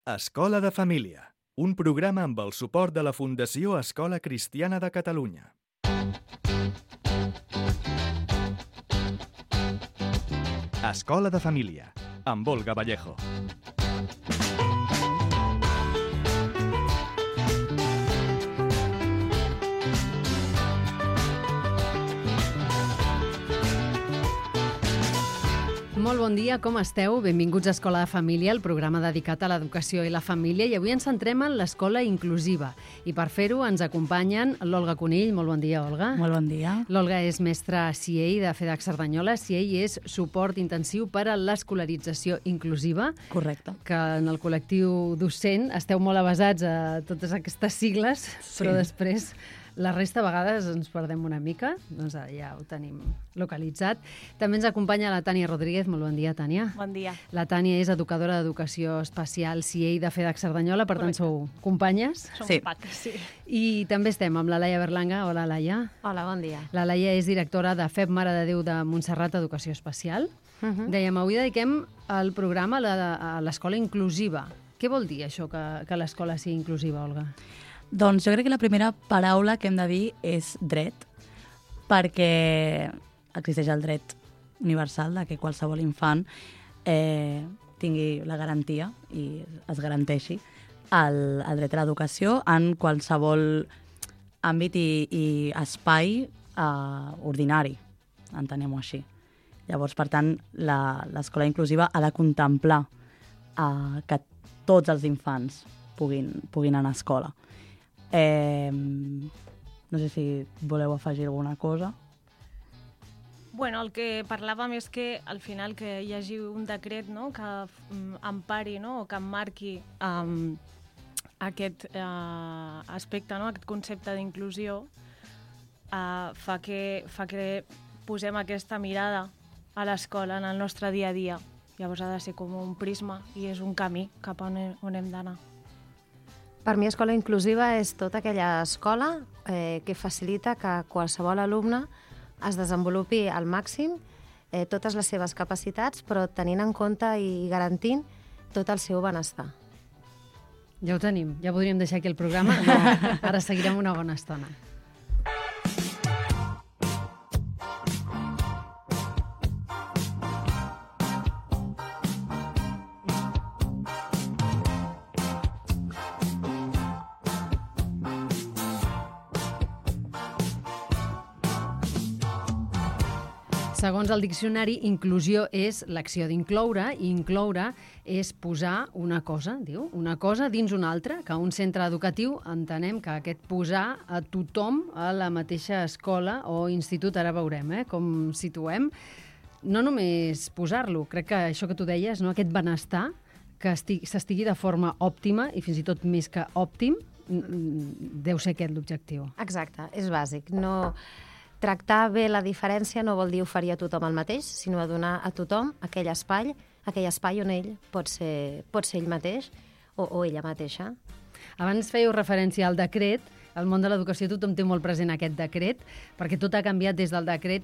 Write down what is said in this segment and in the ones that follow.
Escola de Família, un programa amb el suport de la Fundació Escola Cristiana de Catalunya. Escola de Família, amb Olga Vallejo. Molt bon dia, com esteu? Benvinguts a Escola de Família, el programa dedicat a l'educació i la família, i avui ens centrem en l'escola inclusiva. I per fer-ho ens acompanyen l'Olga Conill. Molt bon dia, Olga. Molt bon dia. L'Olga és mestra CIEI de FEDAC Cerdanyola. CIEI és suport intensiu per a l'escolarització inclusiva. Correcte. Que en el col·lectiu docent esteu molt avasats a totes aquestes sigles, sí. Però després la resta a vegades ens perdem una mica, doncs ja ho tenim localitzat. També ens acompanya la Tània Rodríguez. Molt bon dia, Tània. Bon dia. La Tània és educadora d'educació especial CIEI de FEDAC Cerdanyola, per tant sou companyes. Som paques, sí. I també estem amb la Laia Berlanga. Hola, Laia. Hola, bon dia. La Laia és directora de FEB Mare de Déu de Montserrat Educació Especial. Dèiem, avui dediquem el programa a l'escola inclusiva. Què vol dir això, que l'escola sigui inclusiva, Olga? Doncs jo crec que la primera paraula que hem de dir és dret, perquè existeix el dret universal de que qualsevol infant tingui la garantia i es garanteixi el dret a l'educació en qualsevol àmbit i espai ordinari, entenem-ho així. Llavors, per tant, l'escola inclusiva ha de contemplar que tots els infants puguin anar a escola. No sé si voleu afegir alguna cosa. Bueno, el que parlàvem és que al final que hi hagi un decret, no?, que empari, no?, o que emmarqui aquest aspecte, no?, aquest concepte d'inclusió, fa que posem aquesta mirada a l'escola en el nostre dia a dia. Llavors ha de ser com un prisma i és un camí cap a on hem d'anar. Per mi, escola inclusiva és tota aquella escola que facilita que qualsevol alumne es desenvolupi al màxim totes les seves capacitats, però tenint en compte i garantint tot el seu benestar. Ja ho tenim. Ja podríem deixar aquí el programa. No, ara seguirem una bona estona. Segons el diccionari, inclusió és l'acció d'incloure, i incloure és posar una cosa, diu, una cosa dins una altra, que a un centre educatiu entenem que aquest posar a tothom a la mateixa escola o institut, ara veurem com situem, no només posar-lo, crec que això que tu deies, no, aquest benestar, que s'estigui de forma òptima, i fins i tot més que òptim, deu ser aquest l'objectiu. Exacte, és bàsic. Tractar bé la diferència no vol dir oferir a tothom el mateix, sinó a donar a tothom aquell espai on ell pot ser ell mateix o ella mateixa. Abans fèieu referència al decret. El món de l'educació, tothom té molt present aquest decret, perquè tot ha canviat des del decret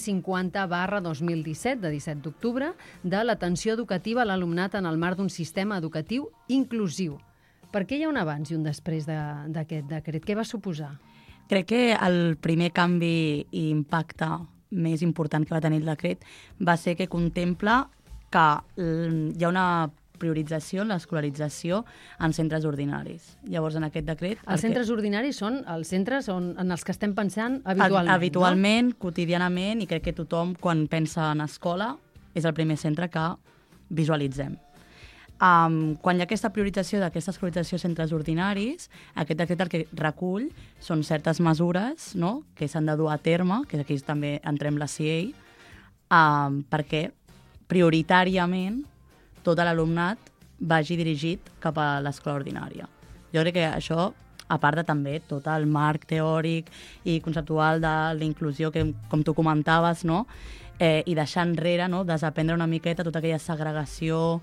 150/2017, de 17 d'octubre, de l'atenció educativa a l'alumnat en el marc d'un sistema educatiu inclusiu. Per què hi ha un abans i un després d'aquest decret? Què va suposar? Crec que el primer canvi i impacte més important que va tenir el decret va ser que contempla que hi ha una priorització en l'escolarització en centres ordinaris. Llavors, en aquest decret... Els centres ordinaris són els centres en els que estem pensant habitualment, habitualment, no? Quotidianament, i crec que tothom, quan pensa en escola, és el primer centre que visualitzem. Quan hi ha aquesta priorització d'aquesta escolarització a centres ordinaris, aquest decret el que recull són certes mesures, no?, que s'han de dur a terme, que aquí també entrem la CIEI, perquè prioritàriament tot l'alumnat vagi dirigit cap a l'escola ordinària. Jo crec que això, a part de també tot el marc teòric i conceptual de la inclusió, que, com tu comentaves, no?, i deixar enrere, no?, desaprendre una miqueta tota aquella segregació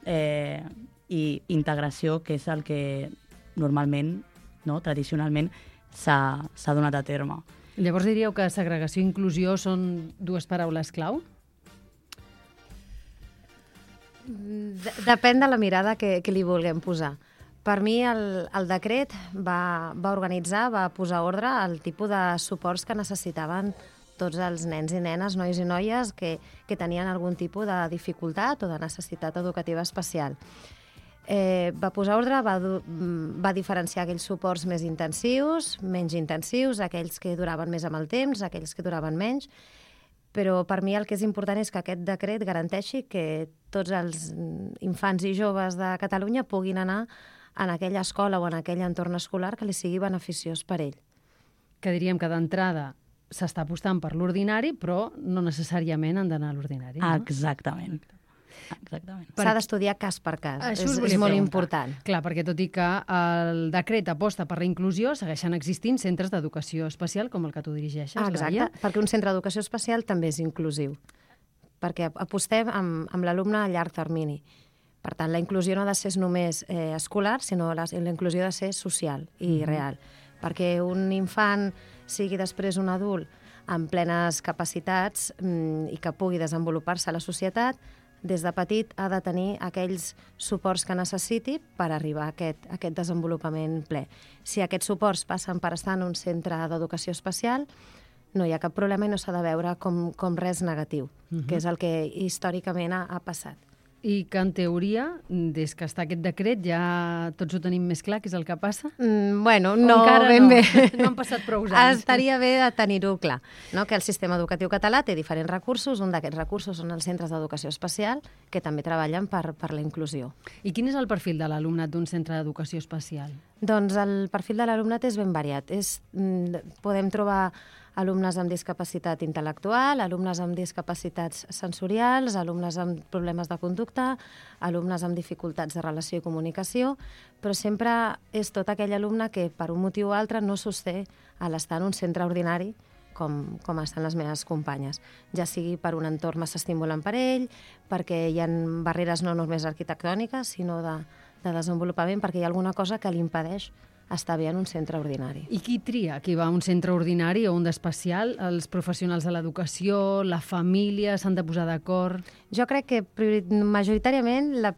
i integració, que és el que normalment, no, tradicionalment, s'ha donat a terme. Llavors diríeu que segregació i inclusió són dues paraules clau? Depèn de la mirada que li vulguem posar. Per mi el decret va organitzar, va posar ordre al tipus de suports que necessitaven tots els nens i nenes, nois i noies que tenien algun tipus de dificultat o de necessitat educativa especial. Va posar ordre, va diferenciar aquells suports més intensius, menys intensius, aquells que duraven més amb el temps, aquells que duraven menys, però per mi el que és important és que aquest decret garanteixi que tots els infants i joves de Catalunya puguin anar en aquella escola o en aquell entorn escolar que li sigui beneficiós per ell. Que diríem que d'entrada s'està apostant per l'ordinari, però no necessàriament han d'anar a l'ordinari. No? Exactament. S'ha d'estudiar cas per cas. Això És molt important. Clar, perquè tot i que el decret aposta per la inclusió, segueixen existint centres d'educació especial com el que tu dirigeixes, Exacte, perquè un centre d'educació especial també és inclusiu, perquè apostem amb l'alumne a llarg termini. Per tant, la inclusió no ha de ser només escolar, sinó la inclusió ha de ser social i real. Perquè un infant sigui després un adult amb plenes capacitats i que pugui desenvolupar-se a la societat, des de petit ha de tenir aquells suports que necessiti per arribar a aquest desenvolupament ple. Si aquests suports passen per estar en un centre d'educació especial, no hi ha cap problema i no s'ha de veure com res negatiu, que és el que històricament ha passat. I que, en teoria, des que està aquest decret, ja tots ho tenim més clar, què és el que passa? Bueno, no, ben bé. No han passat prou anys. Estaria bé de tenir-ho clar, no? Que el sistema educatiu català té diferents recursos. Un d'aquests recursos són els centres d'educació especial, que també treballen per la inclusió. I quin és el perfil de l'alumnat d'un centre d'educació especial? Doncs el perfil de l'alumnat és ben variat. Podem trobar alumnes amb discapacitat intel·lectual, alumnes amb discapacitats sensorials, alumnes amb problemes de conducta, alumnes amb dificultats de relació i comunicació, però sempre és tot aquell alumne que per un motiu o altre no sosté a l'estar en un centre ordinari com estan les meves companyes, ja sigui per un entorn massa estimulant per ell, perquè hi ha barreres no només arquitectòniques, sinó de desenvolupament, perquè hi ha alguna cosa que li impedeix estar bé en un centre ordinari. I qui tria qui va a un centre ordinari o un d'especial? Els professionals de l'educació, la família, s'han de posar d'acord? Jo crec que majoritàriament el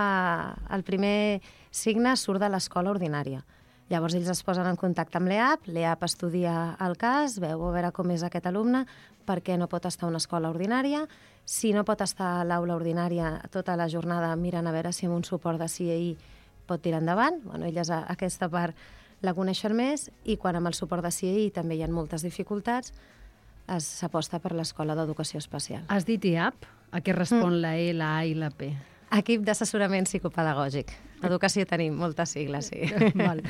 primer signe surt de l'escola ordinària. Llavors ells es posen en contacte amb l'EAP estudia el cas, veu a veure com és aquest alumne, per què no pot estar a una escola ordinària, si no pot estar a l'aula ordinària tota la jornada miren a veure si amb un suport de CIE pot tirar endavant. Bueno, elles aquesta part la coneixen més i quan amb el suport de CIE també hi ha moltes dificultats, s'aposta per l'escola d'educació especial. Has dit EAP? A què respon la E, la A i la P? Equip d'assessorament psicopedagògic. Educació tenim moltes sigles, sí. Val.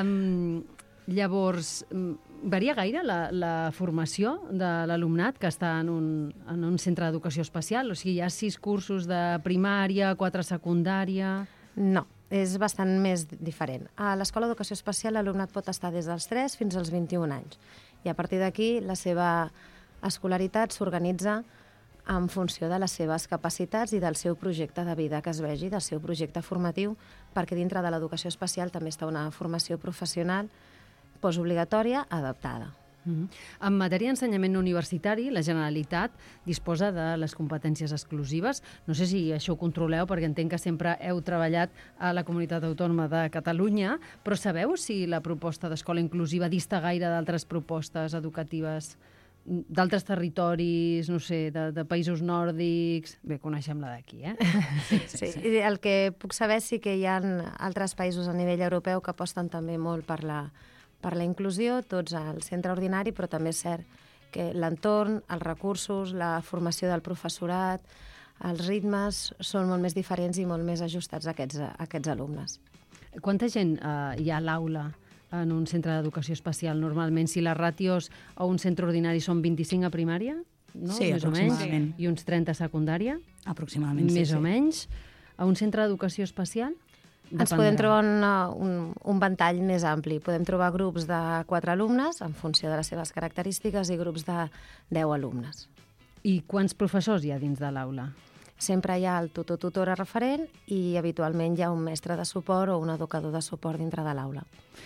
Llavors, varia gaire la formació de l'alumnat que està en un centre d'educació especial? O sigui, hi ha 6 cursos de primària, 4 secundària... No, és bastant més diferent. A l'escola d'educació especial l'alumnat pot estar des dels 3 fins als 21 anys. I a partir d'aquí la seva escolaritat s'organitza en funció de les seves capacitats i del seu projecte de vida que es vegi, del seu projecte formatiu, perquè dintre de l'educació especial també està una formació professional postobligatòria adaptada. En matèria d'ensenyament universitari, la Generalitat disposa de les competències exclusives. No sé si això ho controleu, perquè entenc que sempre heu treballat a la Comunitat Autònoma de Catalunya, però sabeu si la proposta d'escola inclusiva dista gaire d'altres propostes educatives d'altres territoris, no sé, de països nòrdics... Bé, coneixem la d'aquí, eh? Sí. El que puc saber sí que hi ha altres països a nivell europeu que aposten també molt per la inclusió, tots al centre ordinari, però també és cert que l'entorn, els recursos, la formació del professorat, els ritmes són molt més diferents i molt més ajustats a aquests alumnes. Quanta gent hi ha a l'aula en un centre d'educació especial normalment? Si les ràtios a un centre ordinari són 25 a primària, no? Sí, més o menys, aproximadament. i uns 30 a secundària, Aproximadament, sí. més o menys. A un centre d'educació especial? Ens podem trobar un ventall més ampli. Podem trobar grups de 4 alumnes en funció de les seves característiques i grups de 10 alumnes. I quants professors hi ha dins de l'aula? Sempre hi ha el tutor-tutora referent i habitualment hi ha un mestre de suport o un educador de suport dintre de l'aula.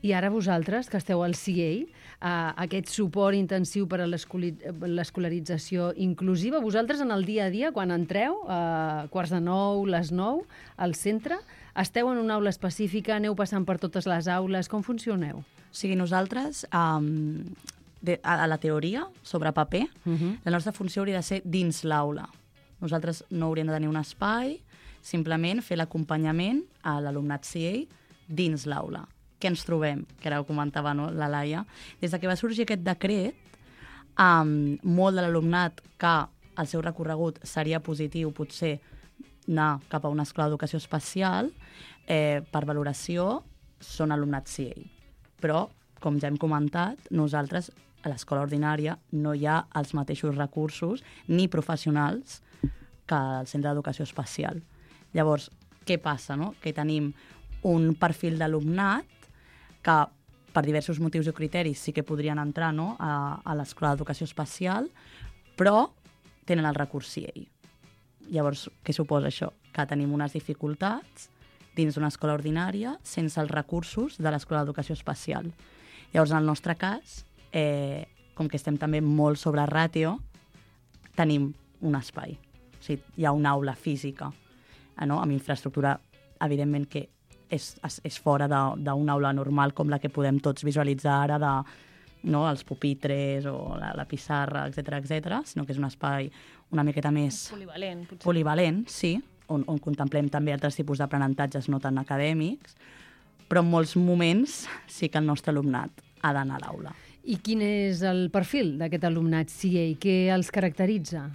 I ara vosaltres, que esteu al CIEI, aquest suport intensiu per a l'escolarització inclusiva, vosaltres en el dia a dia, quan entreu, quarts de 9, les 9, al centre, esteu en una aula específica, aneu passant per totes les aules, com funcioneu? O sigui, nosaltres, a la teoria, sobre paper, la nostra funció hauria de ser dins l'aula. Nosaltres no hauríem de tenir un espai, simplement fer l'acompanyament a l'alumnat CIEI dins l'aula. Què ens trobem? Que ara ho comentava, no, la Laia. Des que va sorgir aquest decret, molt de l'alumnat que el seu recorregut seria positiu, potser anar cap a una escola d'educació especial, per valoració, són alumnat CIEI. Però, com ja hem comentat, nosaltres a l'escola ordinària no hi ha els mateixos recursos ni professionals que al centre d'educació especial. Llavors, què passa? No? Que tenim un perfil d'alumnat que per diversos motius i criteris sí que podrien entrar, no, a l'escola d'educació especial, però tenen el recurs CIEI. Llavors, què suposa això? Que tenim unes dificultats dins d'una escola ordinària sense els recursos de l'escola d'educació especial. Llavors, en el nostre cas, com que estem també molt sobre ràtio, tenim un espai. O sigui, hi ha una aula física, no? Amb infraestructura, evidentment, que és fora d'una aula normal com la que podem tots visualitzar ara no, els pupitres o la pissarra, etc, sinó que és un espai una miqueta més... Polivalent, potser. Polivalent, sí, on contemplem també altres tipus d'aprenentatges no tan acadèmics, però en molts moments sí que el nostre alumnat ha d'anar a l'aula. I quin és el perfil d'aquest alumnat CIEI? Què els caracteritza?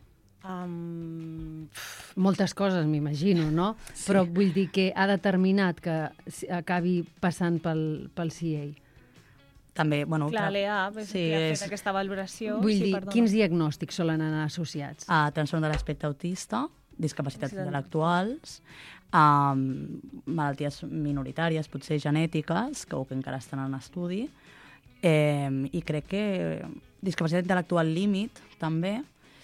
Moltes coses, m'imagino, no? Sí. Però vull dir que ha determinat que acabi passant pel CIEI. També, bueno... Clar, l'EAP ha fet aquesta valoració. Vull dir, quins diagnòstics solen anar associats? Trastorn de l'espectre autista, discapacitats intel·lectuals, malalties minoritàries, potser genètiques, que encara estan en estudi, i crec que discapacitat intel·lectual límit, també,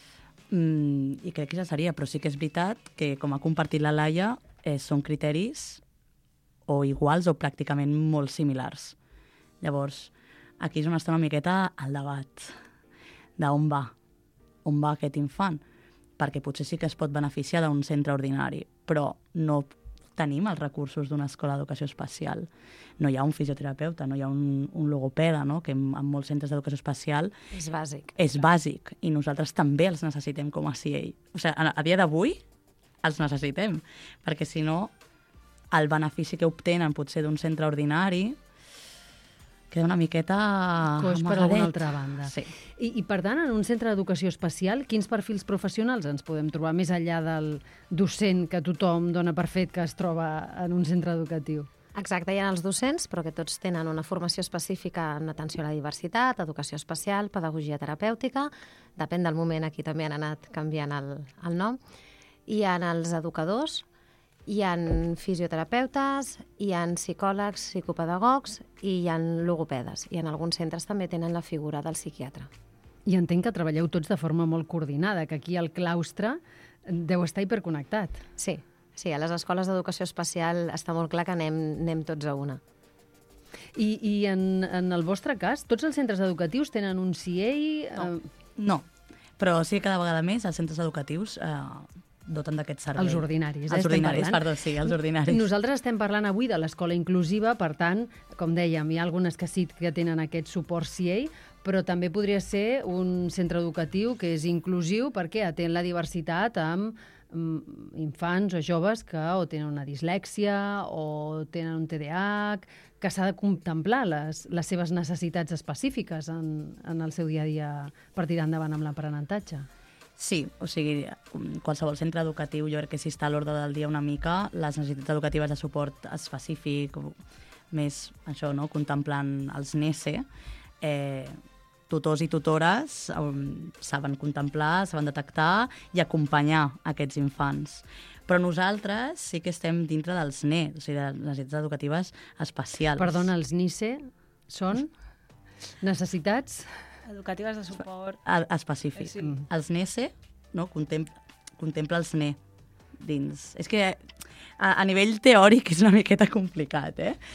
i crec que ja seria, però sí que és veritat que, com ha compartit la Laia, són criteris o iguals o pràcticament molt similars. Llavors, aquí és on està una miqueta el debat d'on va aquest infant, perquè potser sí que es pot beneficiar d'un centre ordinari, però no tenim els recursos d'una escola d'educació especial. No hi ha un fisioterapeuta, no hi ha un logopeda, no? Que en molts centres d'educació especial és bàsic. És bàsic, i nosaltres també els necessitem com a CIEI. O sigui, a dia d'avui els necessitem, perquè si no el benefici que obtenen potser d'un centre ordinari queda una miqueta coix per alguna altra banda. Sí. I per tant, en un centre d'educació especial, quins perfils professionals ens podem trobar més enllà del docent que tothom dona per fet que es troba en un centre educatiu? Exacte, hi ha els docents, però que tots tenen una formació específica en atenció a la diversitat, educació especial, pedagogia terapèutica, depèn del moment, aquí també han anat canviant el nom. Hi ha els educadors, hi ha fisioterapeutes, hi ha psicòlegs, psicopedagogs i hi ha logopedes. I en alguns centres també tenen la figura del psiquiatre. I entenc que treballeu tots de forma molt coordinada, que aquí al claustre deu estar hiperconnectat. Sí, a les escoles d'educació especial està molt clar que anem tots a una. I en el vostre cas, tots els centres educatius tenen un CIEI? No, però sí que cada vegada més els centres educatius doten d'aquest servei. Els ordinaris. Els ordinaris, perdó, sí, els ordinaris. Nosaltres estem parlant avui de l'escola inclusiva, per tant, com dèiem, hi ha algunes que sí que tenen aquest suport CIEI, però també podria ser un centre educatiu que és inclusiu perquè atén la diversitat amb infants o joves que o tenen una dislèxia o tenen un TDAH, que s'ha de contemplar les seves necessitats específiques en el seu dia a dia per tirar endavant amb l'aprenentatge. Sí, o sigui, qualsevol centre educatiu jo crec que si està a l'ordre del dia una mica, les necessitats educatives de suport específic, més això, no? Contemplant els NESE, tutors i tutores saben contemplar, saben detectar i acompanyar aquests infants. Però nosaltres sí que estem dintre dels NE, o sigui, de les necessitats educatives especials. Perdona, els NICE són necessitats educatives de suport específic. Sí. Els NESE, no? Contempla els NE dins. És que a nivell teòric és una miqueta complicat,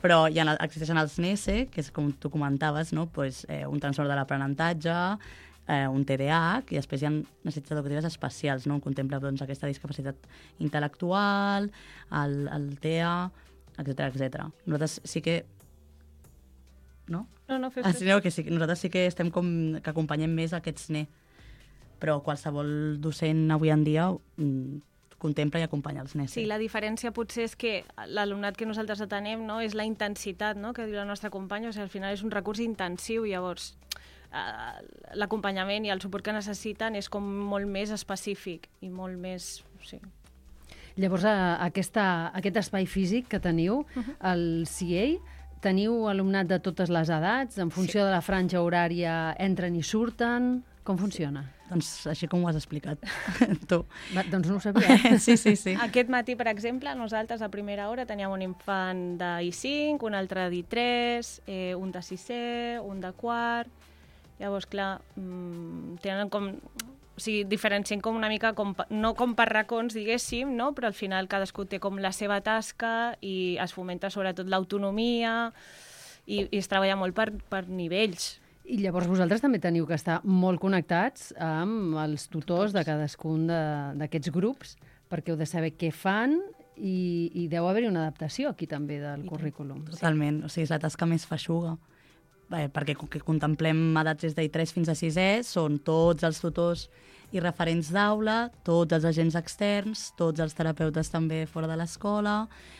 Però existeixen els NESE, que és com tu comentaves, no? Pues, un trastorn de l'aprenentatge, un TDAH, i després hi ha necessitats educatives especials, no? On contempla doncs, aquesta discapacitat intel·lectual, el TEA, etc. Nosaltres sí que... No? No, fes. No, que sí, nosaltres sí que estem que acompanyem més aquests NE, però qualsevol docent avui en dia contempla i acompanya els NE. Sí, la diferència potser és que l'alumnat que nosaltres atenem, no, és la intensitat, no?, que diu la nostra companya, o sigui, al final és un recurs intensiu, llavors l'acompanyament i el suport que necessiten és com molt més específic i molt més... Sí. Llavors, aquest espai físic que teniu, el CIEI, teniu alumnat de totes les edats? En funció de la franja horària entren i surten? Com funciona? Doncs així com ho has explicat, tu. Doncs no ho sabia. Sí. Aquest matí, per exemple, nosaltres a primera hora teníem un infant de I5, un altre d'I3, un de 6è, un de quart... Llavors, clar, tenen com... O sigui, diferencien com una mica, no com per racons, diguéssim, no? Però al final cadascú té com la seva tasca i es fomenta sobretot l'autonomia i es treballa molt per nivells. I llavors vosaltres també teniu que estar molt connectats amb els tutors de cadascun d'aquests grups, perquè heu de saber què fan i deu haver-hi una adaptació aquí també del currículum. Totalment, o sigui, és la tasca més feixuga. Perquè contemplem edats des d'I3 fins a 6è, són tots els tutors i referents d'aula, tots els agents externs, tots els terapeutes també fora de l'escola,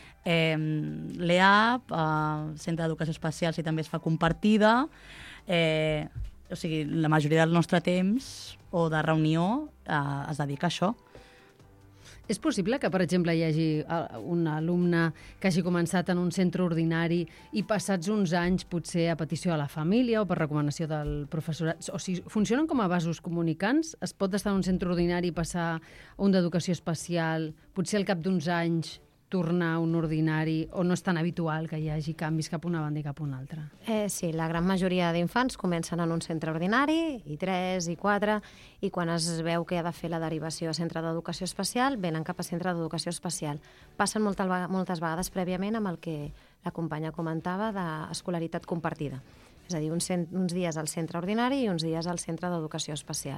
l'EAP, Centre d'Educació Especial, si també es fa compartida, o sigui, la majoria del nostre temps o de reunió es dedica a això. És possible que, per exemple, hi hagi un alumne que hagi començat en un centre ordinari i passats uns anys, potser a petició de la família o per recomanació del professorat, o sigui, funcionen com a vasos comunicants? Es pot estar en un centre ordinari i passar a un d'educació especial, potser al cap d'uns anys tornar a un ordinari, o no és tan habitual que hi hagi canvis cap a una banda i cap a una altra? Sí, la gran majoria d'infants comencen en un centre ordinari, I3, I4, i quan es veu que ha de fer la derivació a centre d'educació especial, venen cap a centre d'educació especial. Passen moltes vegades prèviament amb el que la companya comentava d'escolaritat compartida. És a dir, uns dies al centre ordinari i uns dies al centre d'educació especial.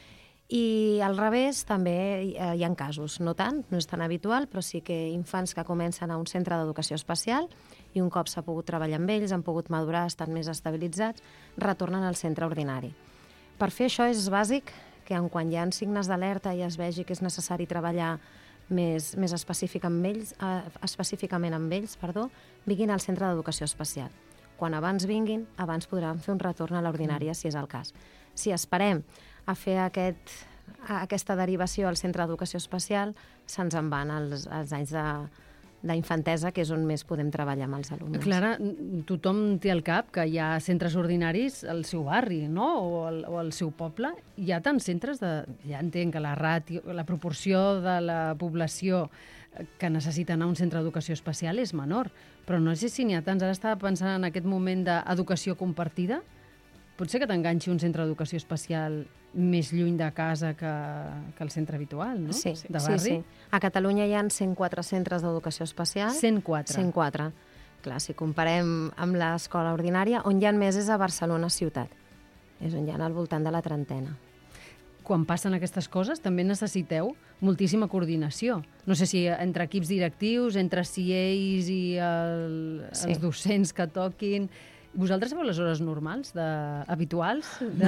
I al revés també hi ha casos, no tant, no és tan habitual, però sí que infants que comencen a un centre d'educació especial i un cop s'ha pogut treballar amb ells, han pogut madurar, estan més estabilitzats, retornen al centre ordinari. Per fer això és bàsic que quan hi ha signes d'alerta i es vegi que és necessari treballar més específicament amb ells, vinguin al centre d'educació especial. Quan abans vinguin, abans podran fer un retorn a l'ordinària, si és el cas. Si esperem a fer aquesta derivació al centre d'educació especial, se'ns en van els anys d'infantesa, que és on més podem treballar amb els alumnes. Clara, tothom té al cap que hi ha centres ordinaris al seu barri, no? O al seu poble. Hi ha tants centres ja entenc que la proporció de la població que necessita anar a un centre d'educació especial és menor, però no sé si n'hi ha tants. Ara estava pensant en aquest moment d'educació compartida. Potser que t'enganxi un centre d'educació especial més lluny de casa que el centre habitual, no? Sí, de barri. sí. A Catalunya hi ha 104 centres d'educació especial. 104. 104. Clar, si comparem amb l'escola ordinària, on hi ha més és a Barcelona ciutat. És on hi ha al voltant de la trentena. Quan passen aquestes coses també necessiteu moltíssima coordinació. No sé si entre equips directius, entre CIEIs i els docents que toquin... Vosaltres sabeu les hores normals, habituals? No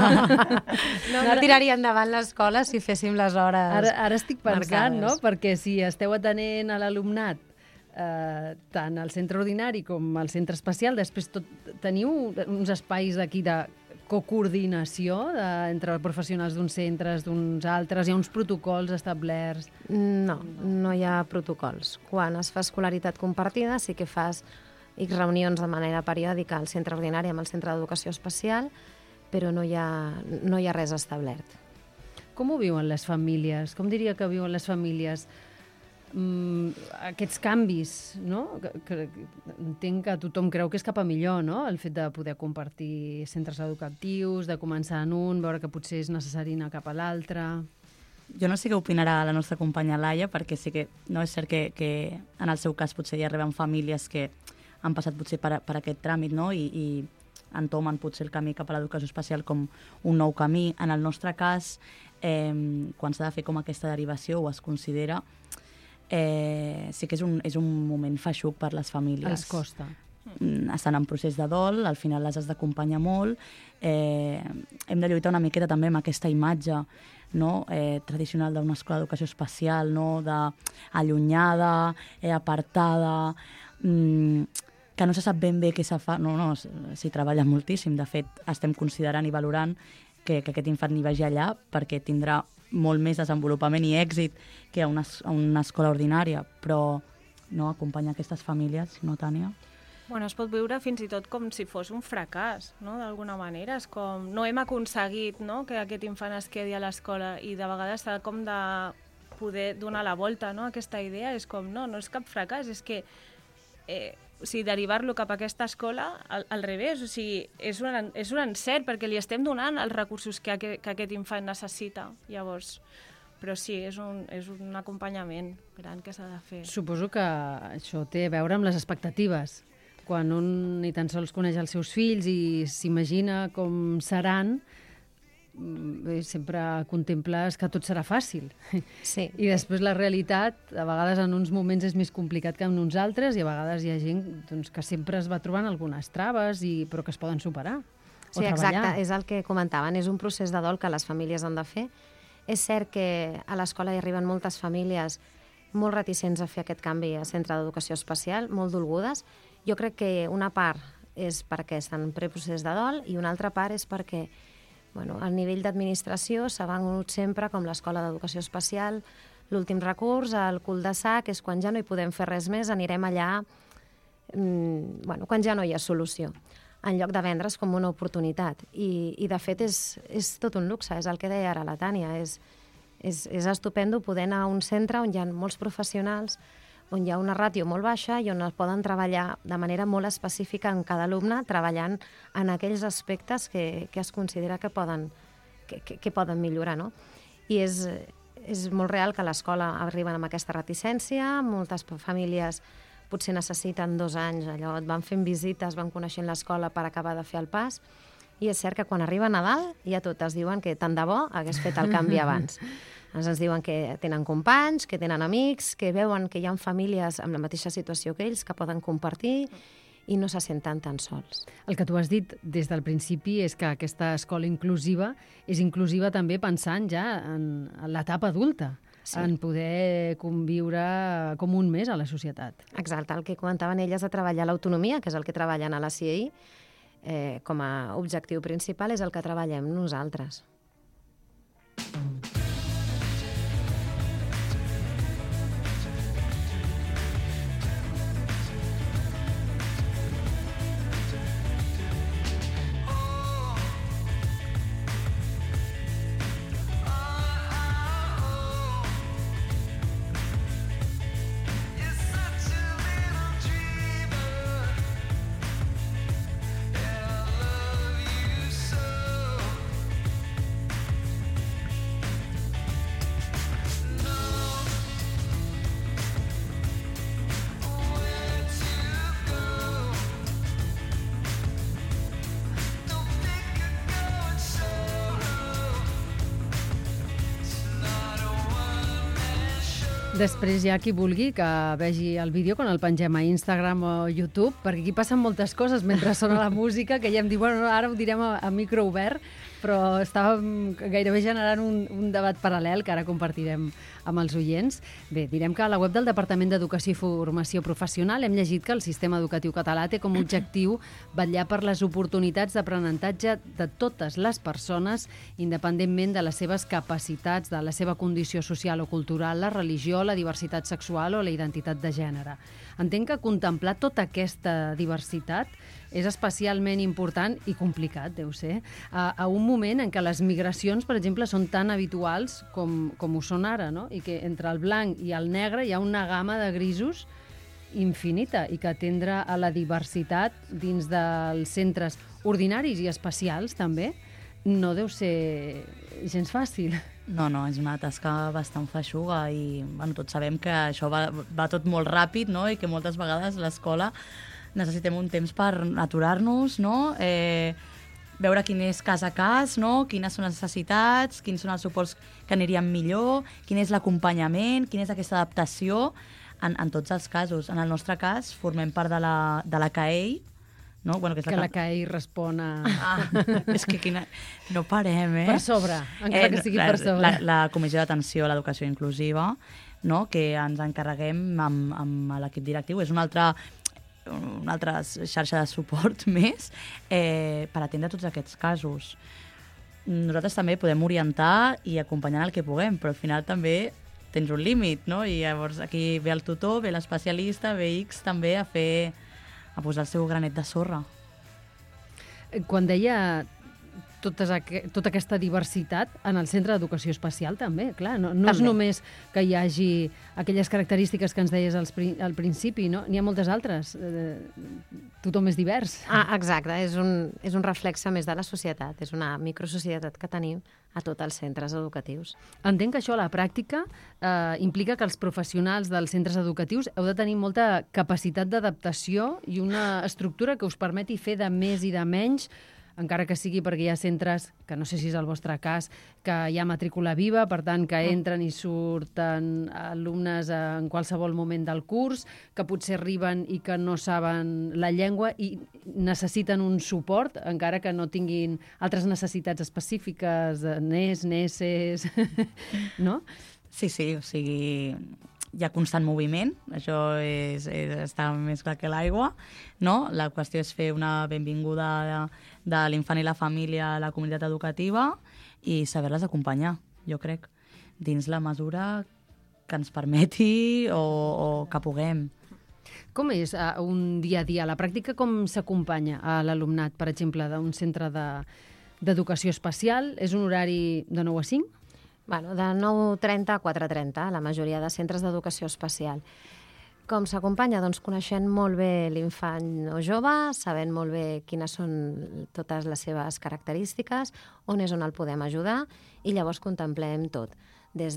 tiraria endavant l'escola si féssim les hores Ara estic pensant, marcades. no? Perquè si esteu atenent a l'alumnat tant al centre ordinari com al centre especial, després teniu uns espais d'aquí de cocoordinació entre professionals d'uns centres, d'uns altres? Hi ha uns protocols establerts? No hi ha protocols. Quan es fa escolaritat compartida sí que fas reunions de manera periòdica al centre ordinari amb el centre d'educació especial, però no hi ha res establert. Com ho viuen les famílies? Com diria que viuen les famílies aquests canvis, no? Que entenc que tothom creu que és cap a millor, no? El fet de poder compartir centres educatius, de començar en un, veure que potser és necessari anar cap a l'altre... Jo no sé què opinarà la nostra companya Laia, perquè sí que no és cert que en el seu cas potser hi arriben famílies que han passat potser per aquest tràmit, no? I entomen potser el camí cap a l'educació especial com un nou camí. En el nostre cas, quan s'ha de fer com aquesta derivació o es considera, sí que és un moment feixuc per les famílies. Els costa. Estan en procés de dol, al final les has d'acompanyar molt. Hem de lluitar una miqueta també amb aquesta imatge, no? Tradicional d'una escola d'educació especial, no? Allunyada, apartada, que no se sap ben bé què se fa. No, s'hi treballa moltíssim. De fet, estem considerant i valorant que aquest infant hi vagi allà perquè tindrà molt més desenvolupament i èxit que a una escola ordinària, però no acompanyar aquestes famílies, no, Tània? Bueno, es pot viure fins i tot com si fos un fracàs, no? D'alguna manera. És com, no hem aconseguit, no?, que aquest infant es quedi a l'escola, i de vegades s'ha com de poder donar la volta, no?, a aquesta idea. És com, no és cap fracàs, és que derivar-lo cap a aquesta escola, al revés, o sigui, és un encert, perquè li estem donant els recursos que aquest infant necessita. Llavors, però sí, és un acompanyament gran que s'ha de fer. Suposo que això té a veure amb les expectatives. Quan un ni tan sols coneix els seus fills i s'imagina com seran, sempre contemples que tot serà fàcil. Sí. I després la realitat, a vegades en uns moments és més complicat que en uns altres, i a vegades hi ha gent que sempre es va trobant algunes traves, però que es poden superar. Sí, exacte, és el que comentaven, és un procés de dol que les famílies han de fer. És cert que a l'escola hi arriben moltes famílies molt reticents a fer aquest canvi a centre d'educació especial, molt dolgudes. Jo crec que una part és perquè estan en preprocés de dol i una altra part és perquè al nivell d'administració s'ha venut sempre com l'escola d'educació especial, l'últim recurs, el cul de sac, és quan ja no hi podem fer res més, anirem allà quan ja no hi ha solució, en lloc de vendre's com una oportunitat. I de fet és tot un luxe, és el que deia ara la Tània, és estupendo poder anar a un centre on hi ha molts professionals, on hi ha una ràtio molt baixa i on es poden treballar de manera molt específica en cada alumne, treballant en aquells aspectes que es considera que poden millorar, no? I és molt real que a l'escola arriben amb aquesta reticència, moltes famílies potser necessiten 2 anys, allò, et van fent visites, van coneixent l'escola per acabar de fer el pas, i és cert que quan arriba Nadal ja totes diuen que tant de bo hagués fet el canvi abans. Ens diuen que tenen companys, que tenen amics, que veuen que hi ha famílies amb la mateixa situació que ells, que poden compartir i no se senten tan sols. El que tu has dit des del principi és que aquesta escola inclusiva és inclusiva també pensant ja en l'etapa adulta, sí, en poder conviure com un més a la societat. Exacte, el que comentaven elles de treballar l'autonomia, que és el que treballen a la CIEI, com a objectiu principal és el que treballem nosaltres. Després hi ha qui vulgui que vegi el vídeo quan el pengem a Instagram o YouTube, perquè aquí passen moltes coses mentre sona la música, que ja em diu, bueno, ara ho direm a micro obert, però estàvem gairebé generant un debat paral·lel que ara compartirem amb els oients. Bé, direm que a la web del Departament d'Educació i Formació Professional hem llegit que el sistema educatiu català té com a objectiu vetllar per les oportunitats d'aprenentatge de totes les persones, independentment de les seves capacitats, de la seva condició social o cultural, la religió, la diversitat sexual o la identitat de gènere. Entenc que contemplar tota aquesta diversitat és especialment important i complicat, deu ser, a un moment en què les migracions, per exemple, són tan habituals com ho són ara, no? I que entre el blanc i el negre hi ha una gamma de grisos infinita i que atendre a la diversitat dins dels centres ordinaris i especials, també, no deu ser gens fàcil. No, és una tasca bastant feixuga i tots sabem que això va tot molt ràpid, no? I que moltes vegades l'escola necessitem un temps per aturar-nos, no? Veure quin és cas a cas, no? Quines són les necessitats, quins són els suports que anirien millor, quin és l'acompanyament, quina és aquesta adaptació en tots els casos. En el nostre cas, formem part de la CAEI, no? Bueno, que la CAEI respon a... És que no parem, Per sobre, encara que sigui per sobre. La Comissió d'Atenció a l'Educació Inclusiva, no? Que ens encarreguem amb l'equip directiu. És una altra xarxa de suport més per atendre tots aquests casos. Nosaltres també podem orientar i acompanyar el que puguem, però al final també tens un límit, no? I llavors aquí ve el tutor, ve l'especialista, ve X també a posar el seu granet de sorra. Quan deia tota aquesta diversitat en el centre d'educació especial també, clar, no és només que hi hagi aquelles característiques que ens deies al principi, no? N'hi ha moltes altres. Tothom és divers. Exacte, és un reflexe més de la societat, és una microsocietat que tenim a tots els centres educatius. Entenc que això a la pràctica implica que els professionals dels centres educatius heu de tenir molta capacitat d'adaptació i una estructura que us permeti fer de més i de menys, encara que sigui perquè hi ha centres, que no sé si és el vostre cas, que hi ha matrícula viva, per tant, que entren i surten alumnes en qualsevol moment del curs, que potser arriben i que no saben la llengua i necessiten un suport, encara que no tinguin altres necessitats específiques, NES, NESes, no? Sí, o sigui, hi ha constant moviment, això està més clar que l'aigua, no? La qüestió és fer una benvinguda de l'infant i la família a la comunitat educativa i saber-les acompanyar, jo crec, dins la mesura que ens permeti o que puguem. Com és un dia a dia? A la pràctica com s'acompanya a l'alumnat, per exemple, d'un centre d'educació especial? És un horari de 9 a 5? Bueno, de 9:30 a 4:30, la majoria de centres d'educació especial. Com s'acompanya? Doncs coneixent molt bé l'infant o jove, sabent molt bé quines són totes les seves característiques, on és on el podem ajudar, i llavors contemplem tot, des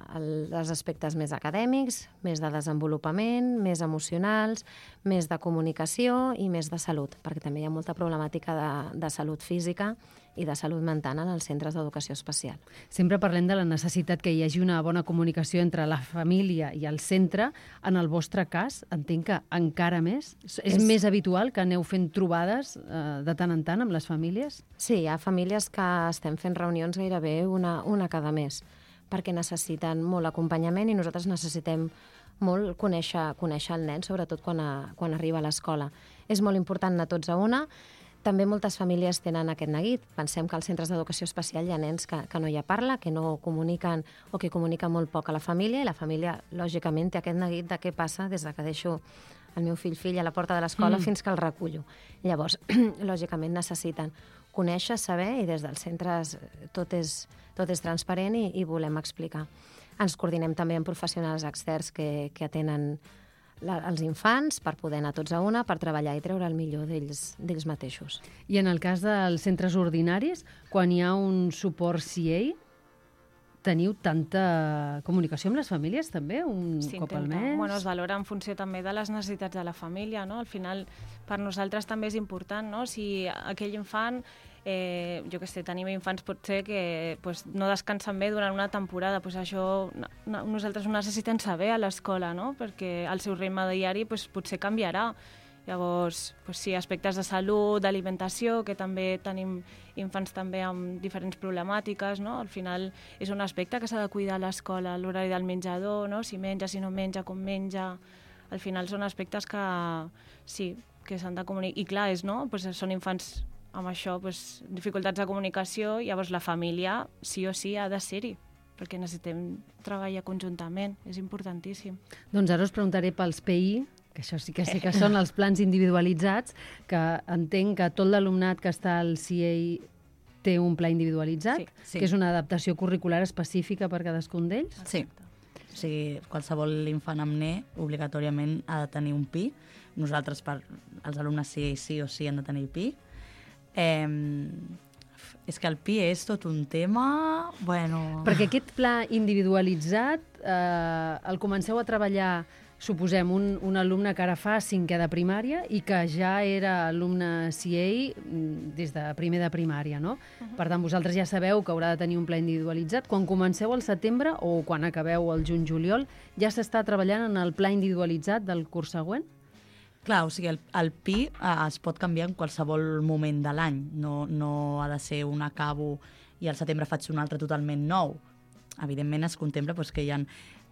dels aspectes més acadèmics, més de desenvolupament, més emocionals, més de comunicació i més de salut, perquè també hi ha molta problemàtica de salut física i de salut mental en els centres d'educació especial. Sempre parlem de la necessitat que hi hagi una bona comunicació entre la família i el centre. En el vostre cas, entenc que encara més. És més habitual que aneu fent trobades de tant en tant amb les famílies? Sí, hi ha famílies que estem fent reunions gairebé una cada mes, perquè necessiten molt acompanyament i nosaltres necessitem molt conèixer el nen, sobretot quan arriba a l'escola. És molt important anar tots a una. També moltes famílies tenen aquest neguit. Pensem que als centres d'educació especial hi ha nens que no hi ha parla, que no comuniquen o que comuniquen molt poc a la família, i la família, lògicament, té aquest neguit de què passa des que deixo el meu fill a la porta de l'escola fins que el recullo. Llavors, lògicament, necessiten conèixer, saber, i des dels centres tot és transparent i volem explicar. Ens coordinem també amb professionals externs que atenen els infants per poder anar tots a una, per treballar i treure el millor d'ells mateixos. I en el cas dels centres ordinaris, quan hi ha un suport CIEI, teniu tanta comunicació amb les famílies també, un cop al mes? Bueno, es valora en funció també de les necessitats de la família, no? Al final, per nosaltres també és important, no? Si aquell infant, jo què sé, tenim infants potser que no descansen bé durant una temporada, això nosaltres ho necessitem saber a l'escola, no? Perquè el seu ritme diari potser canviarà. Llavors, sí, aspectes de salut, d'alimentació, que també tenim infants també amb diferents problemàtiques, no? Al final és un aspecte que s'ha de cuidar a l'escola, l'horari del menjador, no? Si menja, si no menja, com menja. Al final són aspectes que sí, que s'han de comunicar. I clar, són infants amb això, dificultats de comunicació, llavors la família sí o sí ha de ser-hi, perquè necessitem treballar conjuntament, és importantíssim. Doncs ara us preguntaré pels PI, que això sí que sé que són els plans individualitzats, que entenc que tot l'alumnat que està al CIEI té un pla individualitzat, sí. Que és una adaptació curricular específica per cadascun d'ells? Sí. O sigui, qualsevol infant amb NE obligatòriament ha de tenir un PI. Nosaltres, els alumnes CIEI sí o sí han de tenir PI. És que el PI és tot un tema... Bueno... Perquè aquest pla individualitzat el comenceu a treballar suposem, un alumne que ara fa 5è de primària i que ja era alumne CA des de primer de primària, no? Per tant, vosaltres ja sabeu que haurà de tenir un pla individualitzat. Quan comenceu al setembre o quan acabeu el juny-juliol, ja s'està treballant en el pla individualitzat del curs següent? Clar, o sigui, el PI es pot canviar en qualsevol moment de l'any. No ha de ser un acabo i al setembre faig un altre totalment nou. Evidentment es contempla que hi ha